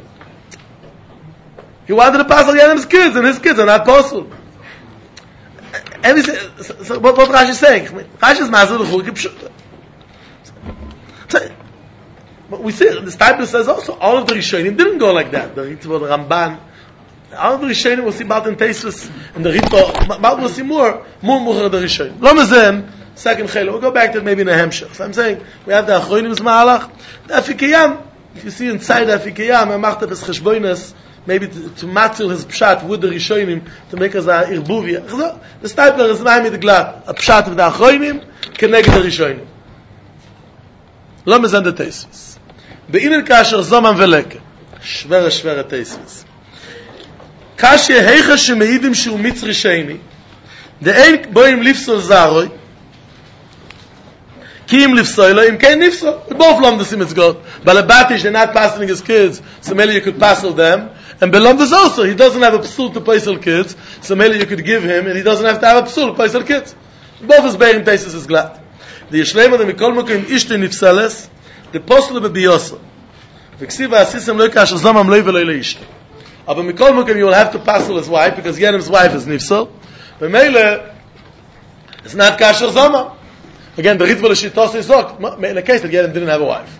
He wanted to pass on his kids, and his kids are not possible. And he said, so, so what, what Rashi is saying? Rashi is Mazal the Chulki Pshuta. So, but we see, this type says also, all of the Rishonim didn't go like that. The Ritva, the Ramban, all of the Rishonim will see Barton Tesis, and the Ritva, Barton will see more, more Mucher of the Rishonim. Lomazem, second Chelo, we'll go back to it maybe in a Hemshech. So I'm saying, we have the Achroinim's Ma'alach, the Afikiyam, if you see inside the Afikiyam, I marked up as Cheshboinus, maybe to, to matzil his pshat with the Rishonim, to make us a irbuvia. The Stipler is not the glad. A pshat of the Achronim, connect the Rishonim. Lama zend the Teisvis. Be'inin kasher zoman veleke. Shvere shvere Teisvis. Kasher heicha shemeidim shu mitzri sheini. De ein boim lifsol zaroi. Ki im lifsoi lo, im kein nifsol. We both lom the simitz God. Balabatish, they're not passing his kids, so maybe you could passel them. And Belam is also, he doesn't have a psul to paisel kids, so maybe you could give him, and he doesn't have to have a psul to paisel kids. Both his bearing tesis is glad. The Yishlema, the Mikol Mokim, Ishtu Nifseles, the Posel of Biyosa. V'ksiva asisem lo yikash zomam lo yivelo ilo ishtu. Aber Mikol Mokim, you will have to passel his wife, because Yenim's wife is Nifsel. V'meile, it's not kasher zomam. Again, the Ritva l'shitos is zok. In the case that Yenim didn't have a wife.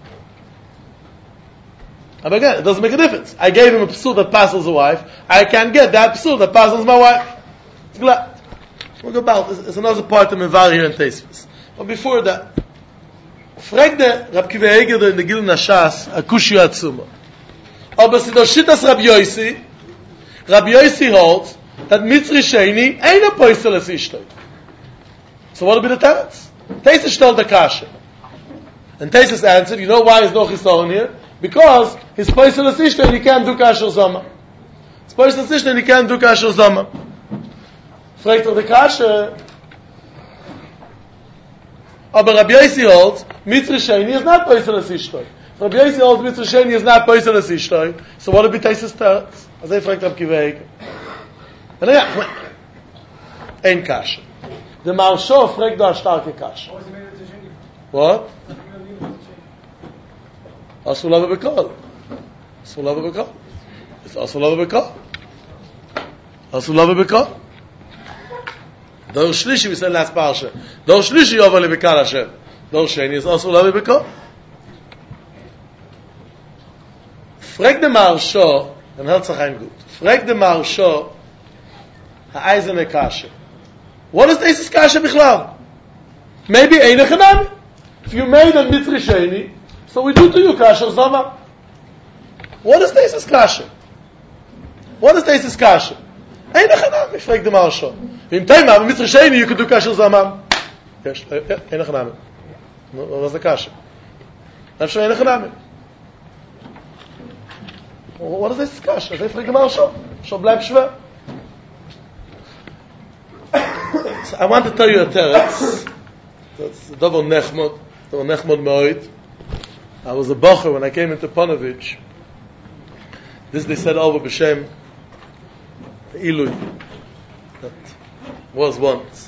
But again, it doesn't make a difference. I gave him a psul that passels a wife. I can't get that psul that passels my wife. It's glad. We'll go back. It's another part of Mevar here in Teisvis. But before that, frag the Rab Kiva Eger in the Gil Nashas, a kushi atzuma. Aber si do shitas Rab Yosi, Rab Yosi holds that Mitzri Sheini ain't a poisel as ishtoi. So what will be the teretz? Teisvis stole the kasha. And Teisvis answered, you know why there's no chisaron here? Because his poisel is ishta and he can't do kasher zoma. His poisel is ishta and he can't do kasher zoma. Fragt er the kasher. Aber Rabbi Yosi holds, Mitzri Sheini is not poisel is ishta. Rabbi Yosi holds, Mitzri Sheini is not poisel is ishta. So what would be Teisus Teretz? As I fragt Rab Kiva Eger. And yeah, ein kasher. The Marsho fragt da a starke kasher. What? Asur lava bekol. Asur lava bekol. It's asur lava bekol. Asur lava bekol. Dor Shlishi, we said last parsha. Dor Shlishi over lebekal Hashem. Dor Sheni is also lebekal. Frag the Maharsha, and Herzachayim gut. Frag the Maharsha, ha'eizene kasha. What is this kasha bichlal? Maybe eine chanami. If you made a mitzri sheni, so we do to you kasha zama. What is this kasha? What is this kasha? Eine chanami. Frag the Maharsha. Im Taima, a mitzri sheni, you could do kasha zama. Yes, eine chanami. What was the kasha? That's eine chanami. What is this kasha? They frag the Maharsha. So bleib schwer. So I want to tell you a teretz. That's double nechmod, double nechmod me'oid. I was a bocher when I came into Ponovich. This they said over b'shem the Ilui that was once,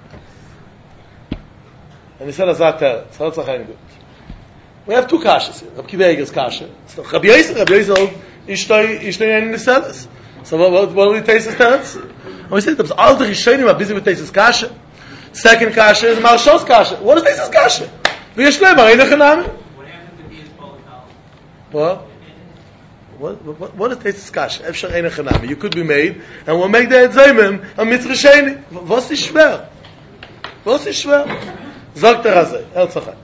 and he said as that teretz. How it's a good. We have two kashas here. Rabbi Kiva Eger's kasha. So Rabbi Yosef, Rabbi Yosef, ishtoi ishtoi in the sellers. So what what what will we taste this teretz? And we said, there's all the Rishonim are busy with Teisus Kasha. Second Kasha is Maharsha's Kasha. What is Teisus Kasha? V'yeshlem, Areinach Hanami. What happened to be his Polikal? What? What, what, what is Teisus Kasha? Efshar Areinach Hanami. You could be made, and we'll make the Edzayim a Mitzri Sheni. Was ist schwer? Was ist schwer? Sagt er Hazay. Herzachai.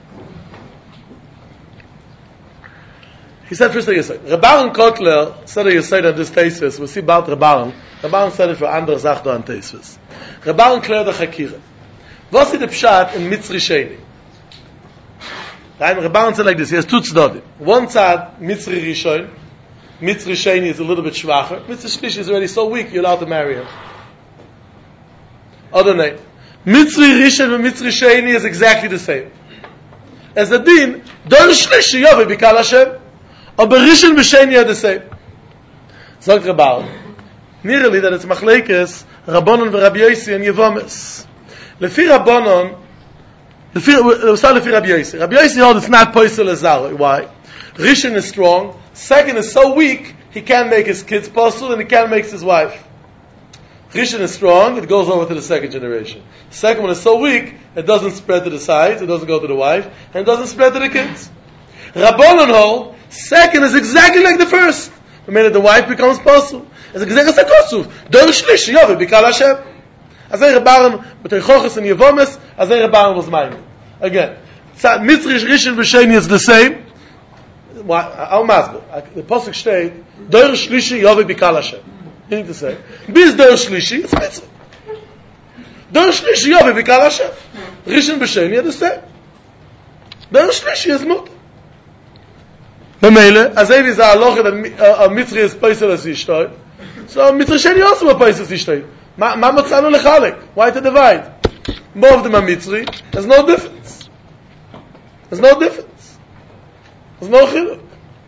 He said first thing he said. Rabbaran Kotler said that you said on this thesis, we'll see about Rabbaran. Rabbaran said it for andere Sachen on thesis. Rabbaran klärt the Chakira. Was ist der Pshat in Mitzri Sheni? Rabbaran said like this, he has two tzedodim. One side, Mitzri Rishon. Mitzri Sheni is a little bit schwacher. Mitzri Shlishi is already so weak, you're allowed to marry him. Other name. Mitzri Rishon and Mitzri Sheni is exactly the same. As the din, Dor Shlishi Yove Bikal Hashem. Aber Rishon B'Sheni are the same. Sagt Rabbaran. Nearly that it's machlekes Rabbanon v'Rabbi Yossi and Yevomes. Lefi Rabbanon, lefi start lefi Rabbi Yossi. Rabbi Yossi holds it's not poisel azar. Why? Rishon is strong. Second is so weak he can't make his kids posel and he can't make his wife. Rishon is strong. It goes over to the second generation. Second one is so weak it doesn't spread to the sides. It doesn't go to the wife and it doesn't spread to the kids. Rabbanon hold second is exactly like the first. The minute the wife becomes posel. Es gesagt, es kosuf. Dor Shlishi Yove Bikal Hashem. Azay Rabbaran b'tei Choches and Yevomes. Azay Rabbaran was mine. Again, Mitzri Rishon B'Sheni is the same. Al Masber. The pasuk state Dor Shlishi Yove Bikal Hashem. You need to say bis Dor Shlishi it's Mitzri. Dor Shlishi Yove Bikal Hashem. Rishon B'Sheni are the same. Dor Shlishi is Mut. B'meile, azay is a halacha that a Mitzri is poisel as Ishtoi. So Mitzri Sheni also a place as Ishtoi. Ma ma motzanu lechalek? Why to divide? Both of them are Mitzri. There's no difference. There's no difference. There's no chiluk.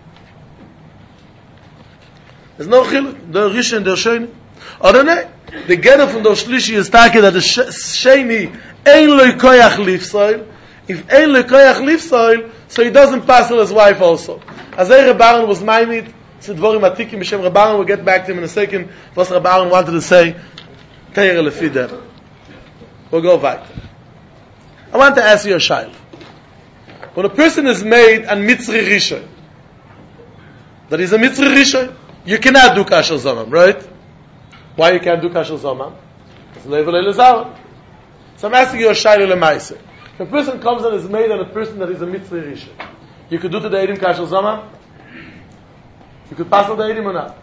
There's no chiluk. The Rishon, the Sheni. Or no, the Gena from the Shlishi is talking that the Sheni ein lo koyach lifsoil. If ein lo koyach lifsoil, so he doesn't pass his wife also. Azay Rabbaran was ma'imid. So Dvorim Atikim B'Shem Rabbaran, we'll get back to him in a second. What Rabbaran wanted to say, Teire Lefi Dem. We'll go back. I want to ask you a shayla. When a person is made a Mitzri Rishon, that is a Mitzri Rishon, you cannot do Kasher Zomam, right? Why you can't do Kasher Zomam? It's Level Elazar. So I'm asking you a shayla Lemaise. If a person comes and is made on a person that is a Mitzri Rishon, you could do to the Eidim Kasher Zomam? You could pass on the Eidim or not?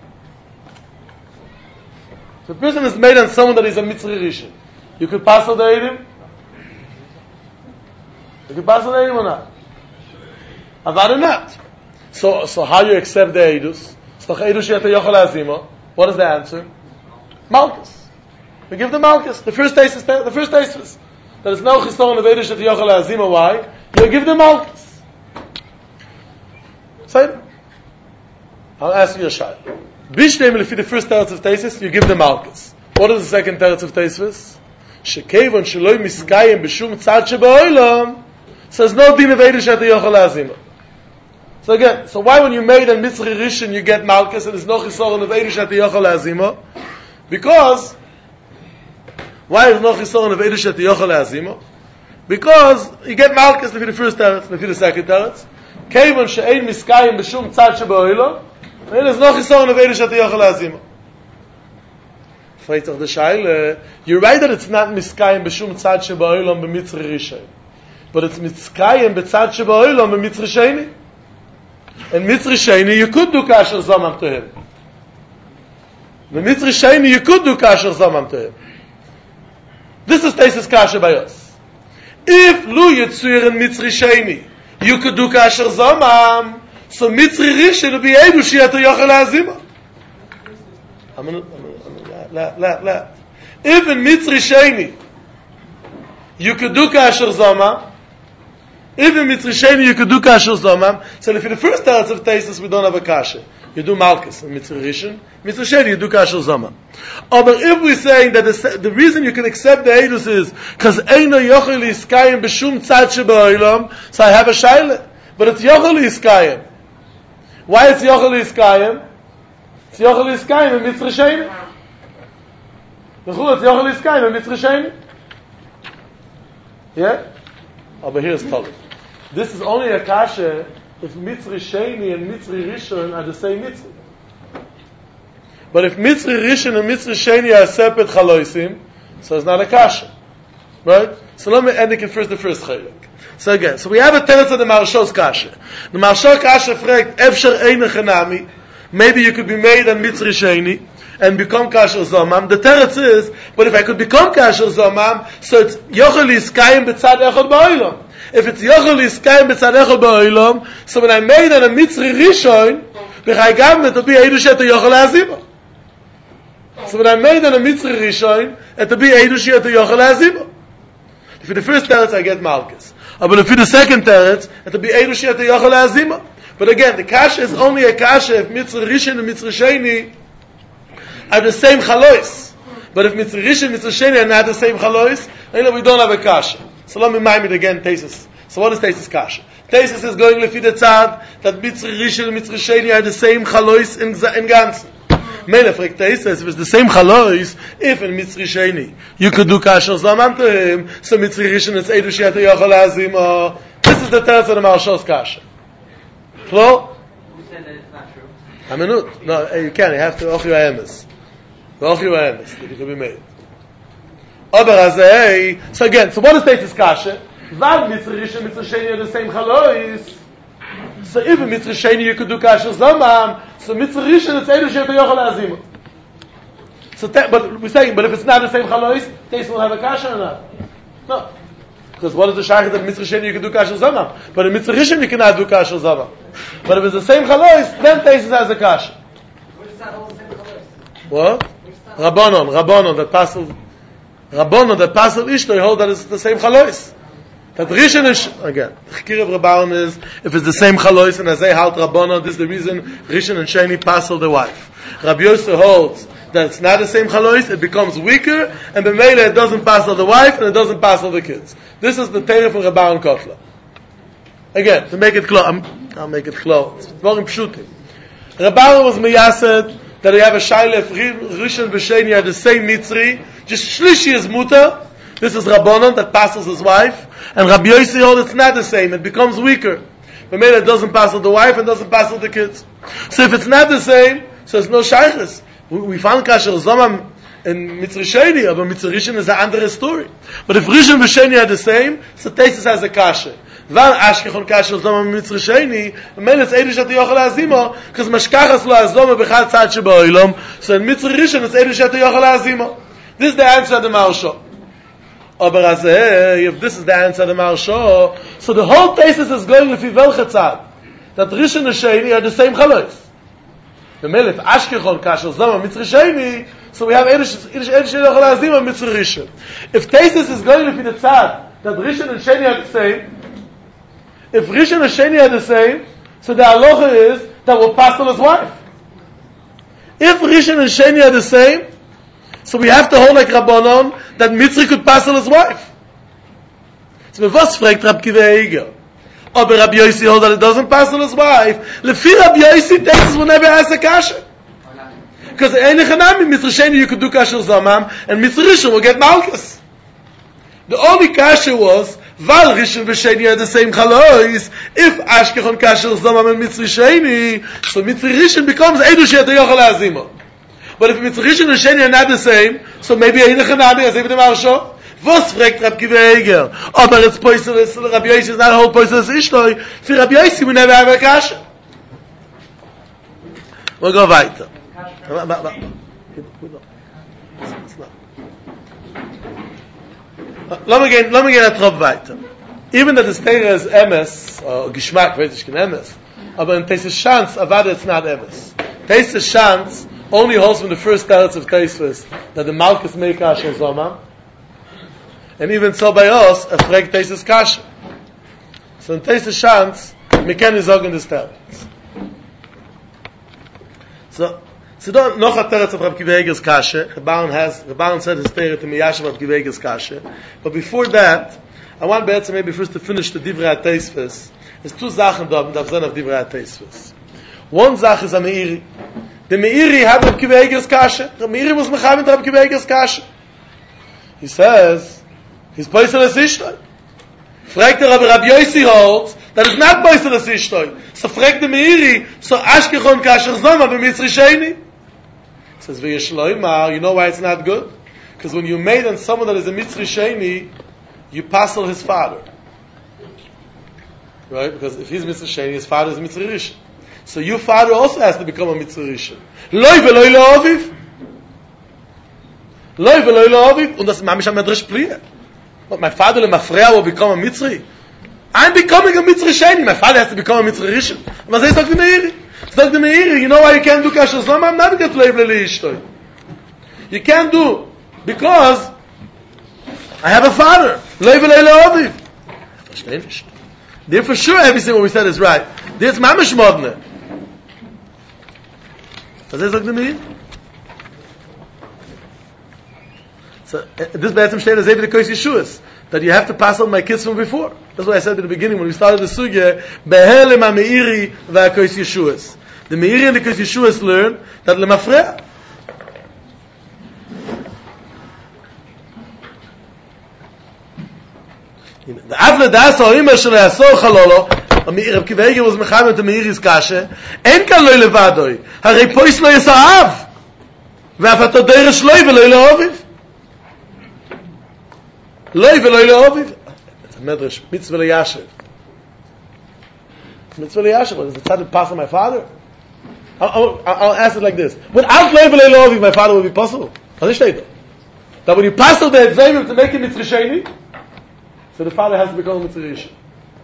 If a person is made on someone that is a Mitzri Rishon, you could pass on the Eidim? You could pass on the Eidim or not? Avad not. So, so how you accept the Eidus? What is the answer? Malchus. We give the Malchus. The first taste is the first taste is there is no chiston of Eidus at Yochel Azima. Why? You give the Malchus. Say. I'll ask you a shayla. Bishneim lefi the first teretz of Teisus, you give the Malchus. What is the second teretz of Teisus? Shekevon sheloi miskayim b'shum tzad shebe'olam. Says no din of Eidish at the Yochel Azima. So again, so why when you made a Mitzri Rishon you get Malchus and there's no chisoron of Eidish at the Yochel Azima? Because Why is noch Chisoron of Eidush at Yochel Azimo? Because you get Malchus for the first teretz, for the second teretz. Kevon she'ein miskayim b'shum tzad sheba'olam. Then there's noch Chisoron of Eidush at Yochel Azimo. Fragt doch the Shaila, you're right that it's not miskayim b'shum tzad sheba'olam b'mitzri rishon. But it's mitzkayim b'tzad sheba'olam b'mitzri sheni. And mitzri sheni, you could do kasher zamam to him. The mitzri sheni, you could do kasher zamam to him. This is Teisus kasher by us. If lu yitzur in mitzri sheni, you could do kasher zamam, so mitzri rishon will be able to yochel azima. La, la, la. If in mitzri sheni, you could do kasher zamam, even Mitzri Sheni you could do kasher zamam. So if in the first teretz of Teisus we don't have a kasher, you do Malchus and Mitzri Rishon. Mitzri Sheni you do kasher zamam. But if we're saying that the, the reason you can accept the Eidus is because Eino Yochel Yiskayim b'shum tzad sheba'olam, so I have a shaila. But it's Yochel Yiskayim. Why it's Yochel Yiskayim? It's Yochel Yiskayim and Mitzri Sheni. It's Yochel Yiskayim and Mitzri Sheni. Yeah? Oh, but here's Talib. This is only a kasha if Mitzri Sheni and Mitzri Rishon are the same Mitzri. But if Mitzri Rishon and Mitzri Sheni are separate chaloisim, so it's not a kasha. Right? So let me end it first, the first chaylik. So again, so we have a tenet of the Marshos kasha. The Marshos kasha fragt, Efsher Eine Chanami, maybe you could be made on Mitzri Sheni, and become kasher zamam. The teretz is, but if I could become kasher zamam, so it's yochel iskayim b'tzad echad ba'olam. If it's yochel iskayim b'tzad echad ba'olam, so when I made on a mitzri rishon, b'chaygam it will be eidush et yochel azima. So when I made on a mitzri rishon, it will be eidush et yochel azima. For the first teretz I get malchus, but for the second teretz it will be eidush et yochel azima. But again, the kasha is only a kasha if mitzri rishon and mitzri sheni are the same chalois. But if Mitzri Rishon and Mitzri Sheni are not the same chalois, then we don't have a kasha. So let me mind it again, Teisus. So what is Teisus kasha? Teisus is going lefi the tzad that Mitzri Rishon and Mitzri Sheni are the same chalois in, in Gans. Mele fragt Teisus, if it's the same chalois, if in Mitzri Sheni you could do kasha zamam to him, so Mitzri Rishon is eidu shiat yochel azima. This is the teretz of the Marshos kasha. Flo? You said that it's not true. Aminut. No, you can't. You have to ochi ha'emes. Ochi ha'emes. It could be made. Aber azei. So again, so what is Teisus kasha? Vad Mitzri Rishon, Mitzri Sheni are the same chalois. So even Mitzri Sheni you could do kasha zamam. So Mitzri Rishon it's eidu shiat yochel azima. So, te- but we're saying, but if it's not the same chalois, Teisus will have a kasha or not? No. Because what is the shayach that Mitzri Sheni you can do kasher zamam, but in Mitzri Rishon you cannot do kasher zamam. But if it's the same chalois, then Teisus has a kasher. Which is not all the same colors? What? Rabbanon, Rabbanon that passel, Rabbanon that passel Ishto hold that it's the same chalois. That Rishon is again. The chikir of Rabbanon is if it's the same chalois and as they halt Rabbanon, this is the reason Rishon and Sheni passel the wife. Rabbi Yosef holds that it's not the same chalois, it becomes weaker, and b'meila it doesn't pass on the wife and it doesn't pass on the kids. This is the Torah from Rabban Kotler. Again, to make it clear, I'm, I'll make it clear. It's very pshutim. Rabban was miyased that you have a shaila if Rishon v'Sheni are the same mitzri, just shlishi is muta. This is Rabbanon that passes his wife, and Rabbi Yossi holds it's not the same. It becomes weaker. B'meila it doesn't pass on the wife and doesn't pass on the kids. So if it's not the same, so it's no shaykhs. We found kasher zamam in Mitzri Sheni, but Mitzri Rishon is an andere story. But if Rishon and Sheni are the same, so Teisus has a kasher. Van ashkechon kasher zamam Mitzri Sheni, men it's eidu shat yochel azimo, because mashkachas lo azoma b'chad tzad sheba'olam. So in Mitzri Rishon it's eidu shat yochel azimo. This is the answer of the Maharsha. Aber azeh, if this is the answer of the Maharsha, so the whole Teisus is going lefi welche tzad that Rishon and Sheni are the same chalois. The Melech Ashkechon Kasher Zama Mitzri Sheni, so we have Edish Edish Edish Yochel Azima Mitzri Rishon. If Teisus is going to be the tzad that Rishon and Sheni are the same, if Rishon and Sheni are the same, so the halacha is that will pass on his wife. If Rishon and Sheni are the same, so we have to hold like Rabbanon that Mitzri could pass on his wife. So was fragt Rab Kiva Eiger? Aber Rabbi Yossi holds that it doesn't pass on his wife. Lefi Rabbi Yossi, Teisus will never ask a kasha. Because in Hanami, Mitzri Sheni, you could do Kasher Zamam, and Mitzri Rishon will get Malchus. The only Kasher was, Val Rishon v'Sheni had the same Chalois, if Ashkechon Kasher Zamam and Mitzri Sheni, so Mitzri Rishon becomes Eidu Shet Yochel Azimo. But if Mitzri Rishon and Sheni are not the same, so maybe in Hanami, as even the Marsho, was fragt Rab Kiva Eger? Aber it's Poiseles, Rabbi Yossi is not a whole Poiseles Ishtoi, for Rabbi Yossi we never have a Kasher. We'll go weiter. Let me get, let me get a trop weiter. Even that the Steira is Emes, or Geschmack, weiß ich kein Emes, aber in Tesis Shantz, Avada it's not Emes. Tesis Shantz only holds from the first teretz of Tesis that the Malchus make Kasher Zoma, and even so by us, a fragt Tesis Kasher. So in Tesis Shantz, we can sagen this teretz. So, so don't noch a teretz of Rab Kiva Eger's kashe. The Baron has, the Baron said his teretz to Miyashav Rab Kiva Eger's kashe. But before that, I want better maybe first to finish the Divrei HaTeisves. There's two Sachen da, that zijn of Divrei HaTeisves. One Sach is a Meiri. The Meiri had Rab Kiva Eger's kashe. The Meiri was Mechav with Rab Kiva Eger's kashe. He says, his Poisel is Ishtoi. Fragt der Rabbi Rabbi Yossi holds, that is not Poisel is Ishtoi. So fragt the Meiri, so Ashkechon Kasher Zoma b'Mitzri Sheni. He says, V'yeshloimar, you know why it's not good? Because when you made on someone that is a Mitzri Sheni, you passel his father. Right? Because if he's Mitzri Sheni, his father is Mitzri Rishon. So your father also has to become a Mitzri Rishon. Loi v'loi le'oviv. Loi v'loi le'oviv. Und das mamish ha-medrash plieh. But my father le'mafreya will become a Mitzri. I'm becoming a Mitzri Sheni. My father has to become a Mitzri Rishon. But they talk to Meiri. Talk to Meiri. You know why you can't do Kasher Zoma? I'm not going to play V'lei Ishtoi. You can't do because I have a father. Loi v'lei le'oviv. Verstehen nicht. There for sure everything what we said is right. There's mamish modne. Was they talk to Meiri? So uh, this Be'etzim Shtein is able to Kois Yeshuas, that you have to pass on my kids from before. That's what I said at the beginning when we started the sugya. Be'elem ha-Meiri v'ha-Kois Yeshuas. The Meiri and the Kois Yeshuas learn that lemafreya. The Avle Das ha'Omer shelo yasor chalolo. Rab Kiva Eger was mechayim with the Meiri's kashe. En kan lo levadoi. Harei pois lo yisa'av. Ve'af ato deresh loi v'loi le'oviv. Loi v'loi le'oviv. It's a medrash. Mitzvah le'yashiv. Mitzvah le'yashiv. What is the tzaddik pass on my father? I'll, I'll, I'll ask it like this. Without loi v'loi le'oviv, my father would be possible. Was ist steht? That when you pass on the Edzevim to make him Mitzri Sheni, so the father has to become a Mitzri Rishon.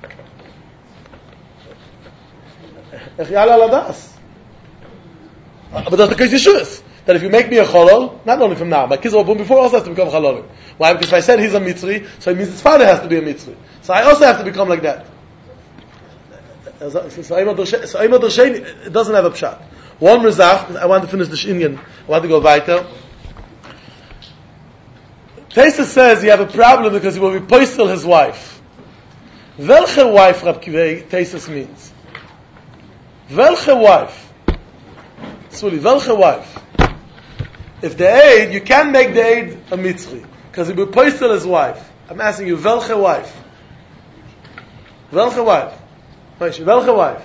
Ech yala ladas. But that's the case Yeshuas. That if you make me a cholol, not only from now, my kids were born before also has to become cholol. Why? Because if I said he's a Mitzri, so it means his father has to be a Mitzri. So I also have to become like that. So Eimer Dersheni, it doesn't have a pshat. One Rizach, I want to finish this Indian, I want to go weiter. Tesis says you have a problem because he will be poistel his wife. Welche wife, Rab Kiva, Tesis means? Welche wife? Sorry, welche wife? If the aid, you can't make the aid a Mitzri, because he will poistel his wife. I'm asking you, welche wife? Welche wife? Welche wife?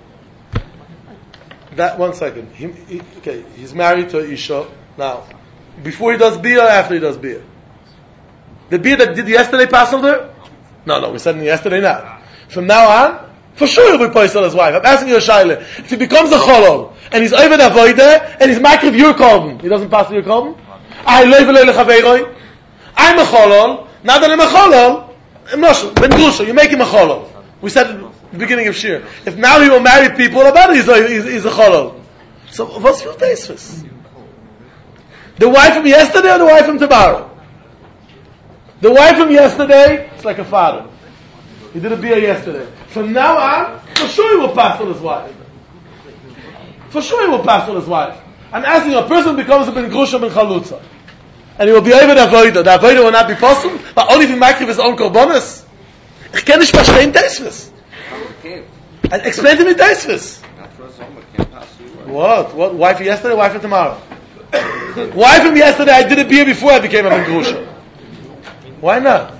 That, one second. He, he, okay, he's married to Isha. Now, before he does Bia or after he does Bia? The Bia that did yesterday pass over? No, no, we said yesterday not. From now on, for sure he'll be poistel his wife. I'm asking you a shaila. If he becomes a cholol, and he's over the avodah, and he's makriv your korban, he doesn't pass your korban? I love you, I'm a cholol. Now that I'm a cholol, I'm not ben grusha, you make him a cholol. We said at the beginning of Shir. If now he will marry people, about he's a, he's, he's a cholol. So what's your basis? The wife from yesterday or the wife from tomorrow? The wife from yesterday, it's like a father. He did a beer yesterday. From now on, for sure he will pass on his wife. For sure he will pass on his wife. I'm asking, a person becomes a ben grusha ben chalutza, and he will be over the avodah. The avodah will not be possible, but only if he makriv his own korbanos. Ich kann nicht verstehen Teisves. Explain to me Teisves. What? What? Wife yesterday, wife tomorrow? Why from yesterday I did a beer before I became a Grusha? Why not?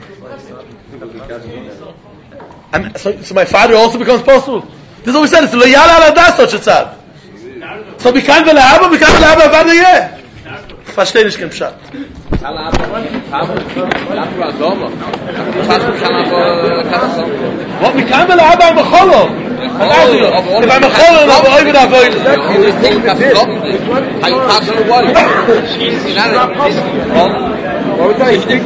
And so, so my father also becomes possible. This is what we said. It's loyal ala das such a tzad. So we can't have we can't have a father yet. Verstehe nicht kein Pshat. What we can't have I'm a cholo. If I'm a cholo, I'm over that void. You think that's problem. How you pass on the wall? She's not what would I think?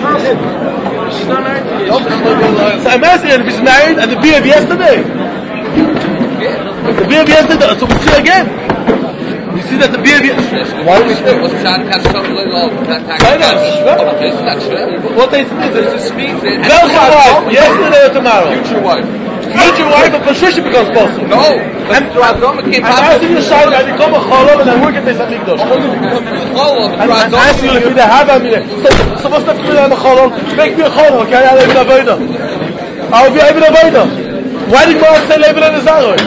So I'm asking him if he's married and the beer of yesterday. The beer of yesterday, so we see again. You see that the beer of yesterday. Why do we speak? Was Shad catch something like all that? Why not? That's true. What they say is to speak. Welche wife? Yesterday or tomorrow? Future wife. Future wife, but Patricia becomes possible. No. And I'm asking you, Shad, I become a cholo and I work at this Amikdash. I'm asking you if you have a minute. So what's the feeling I'm a cholo? Make me a cholo, okay? I'll be a voida. I'll be a voida. Why did God say Leibel and Azaroi?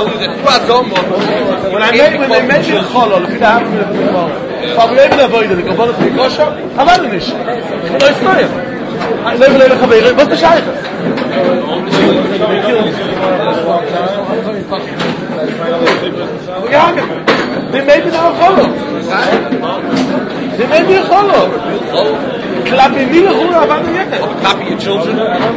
When I made, when they mentioned cholo, if you have a minute, I'll be able to avoid it. Go to the kosher. How about it? No, it's not. Leibel and Azaroi. What's the shaykhs? They made me now a cholo. They made me a cholo. Clapping me, who are about to get it? Clapping your children.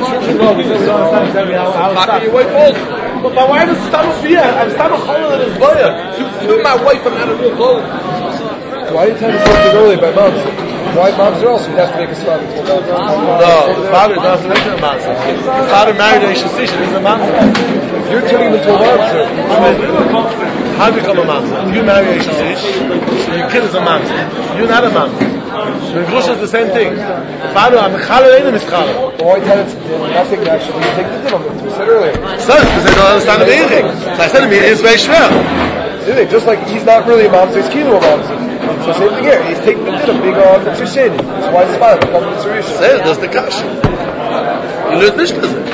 Clapping your wife also. But my wife is still a fear. I'm still a cholo in his boya. You my wife, I'm not a real cholo. Why are you telling us something earlier about moms? Why moms are also? You'd have to make a stop. No, the father doesn't make a mamzer. The father married a shasish, he's a mamzer. You're turning him into a mamzer. How do you become a mamzer? You marry a shasish, so your kid is a mamzer. You're not a mamzer. The Grusha is the same thing. The father, I'm a chalal, ain't a mischalal. But why tell us nothing actually? You take the din of it. We said earlier. So, because they don't understand the meaning. So I said to me, it's very schwer. Just like he's not really a mamzer, he's kilo a mamzer. So same thing here. He's taking the din of big on the Tzushin. That's why it's fine. It comes to Tzushin. Say it, that's the kash. You learn this, does it?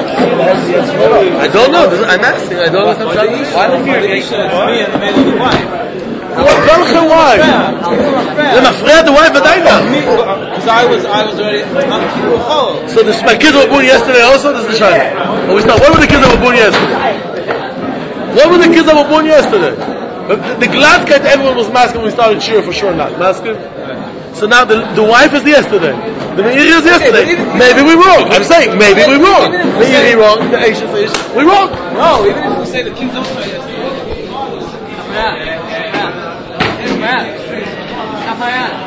I don't know. I'm asking. I don't know. Why don't you make sure it's me in the middle of the wife? Welche wife? They're afraid the wife of Daina. Because I was, I was already, I'm a cholo. So this, my kids were born yesterday also? This is the shayla. But we start, what were the kids that were born yesterday? What were the kids that were born yesterday? But the, the gladkeit, everyone was masking when we started cheering for sure not. Masking? So now the, the wife is yesterday. The Meiri is yesterday. Maybe we're wrong. I'm saying, maybe we're wrong. Meiri wrong, the Asian is we're wrong. No, even if we say the kids don't start yesterday. Yeah, yeah, yeah. It's bad.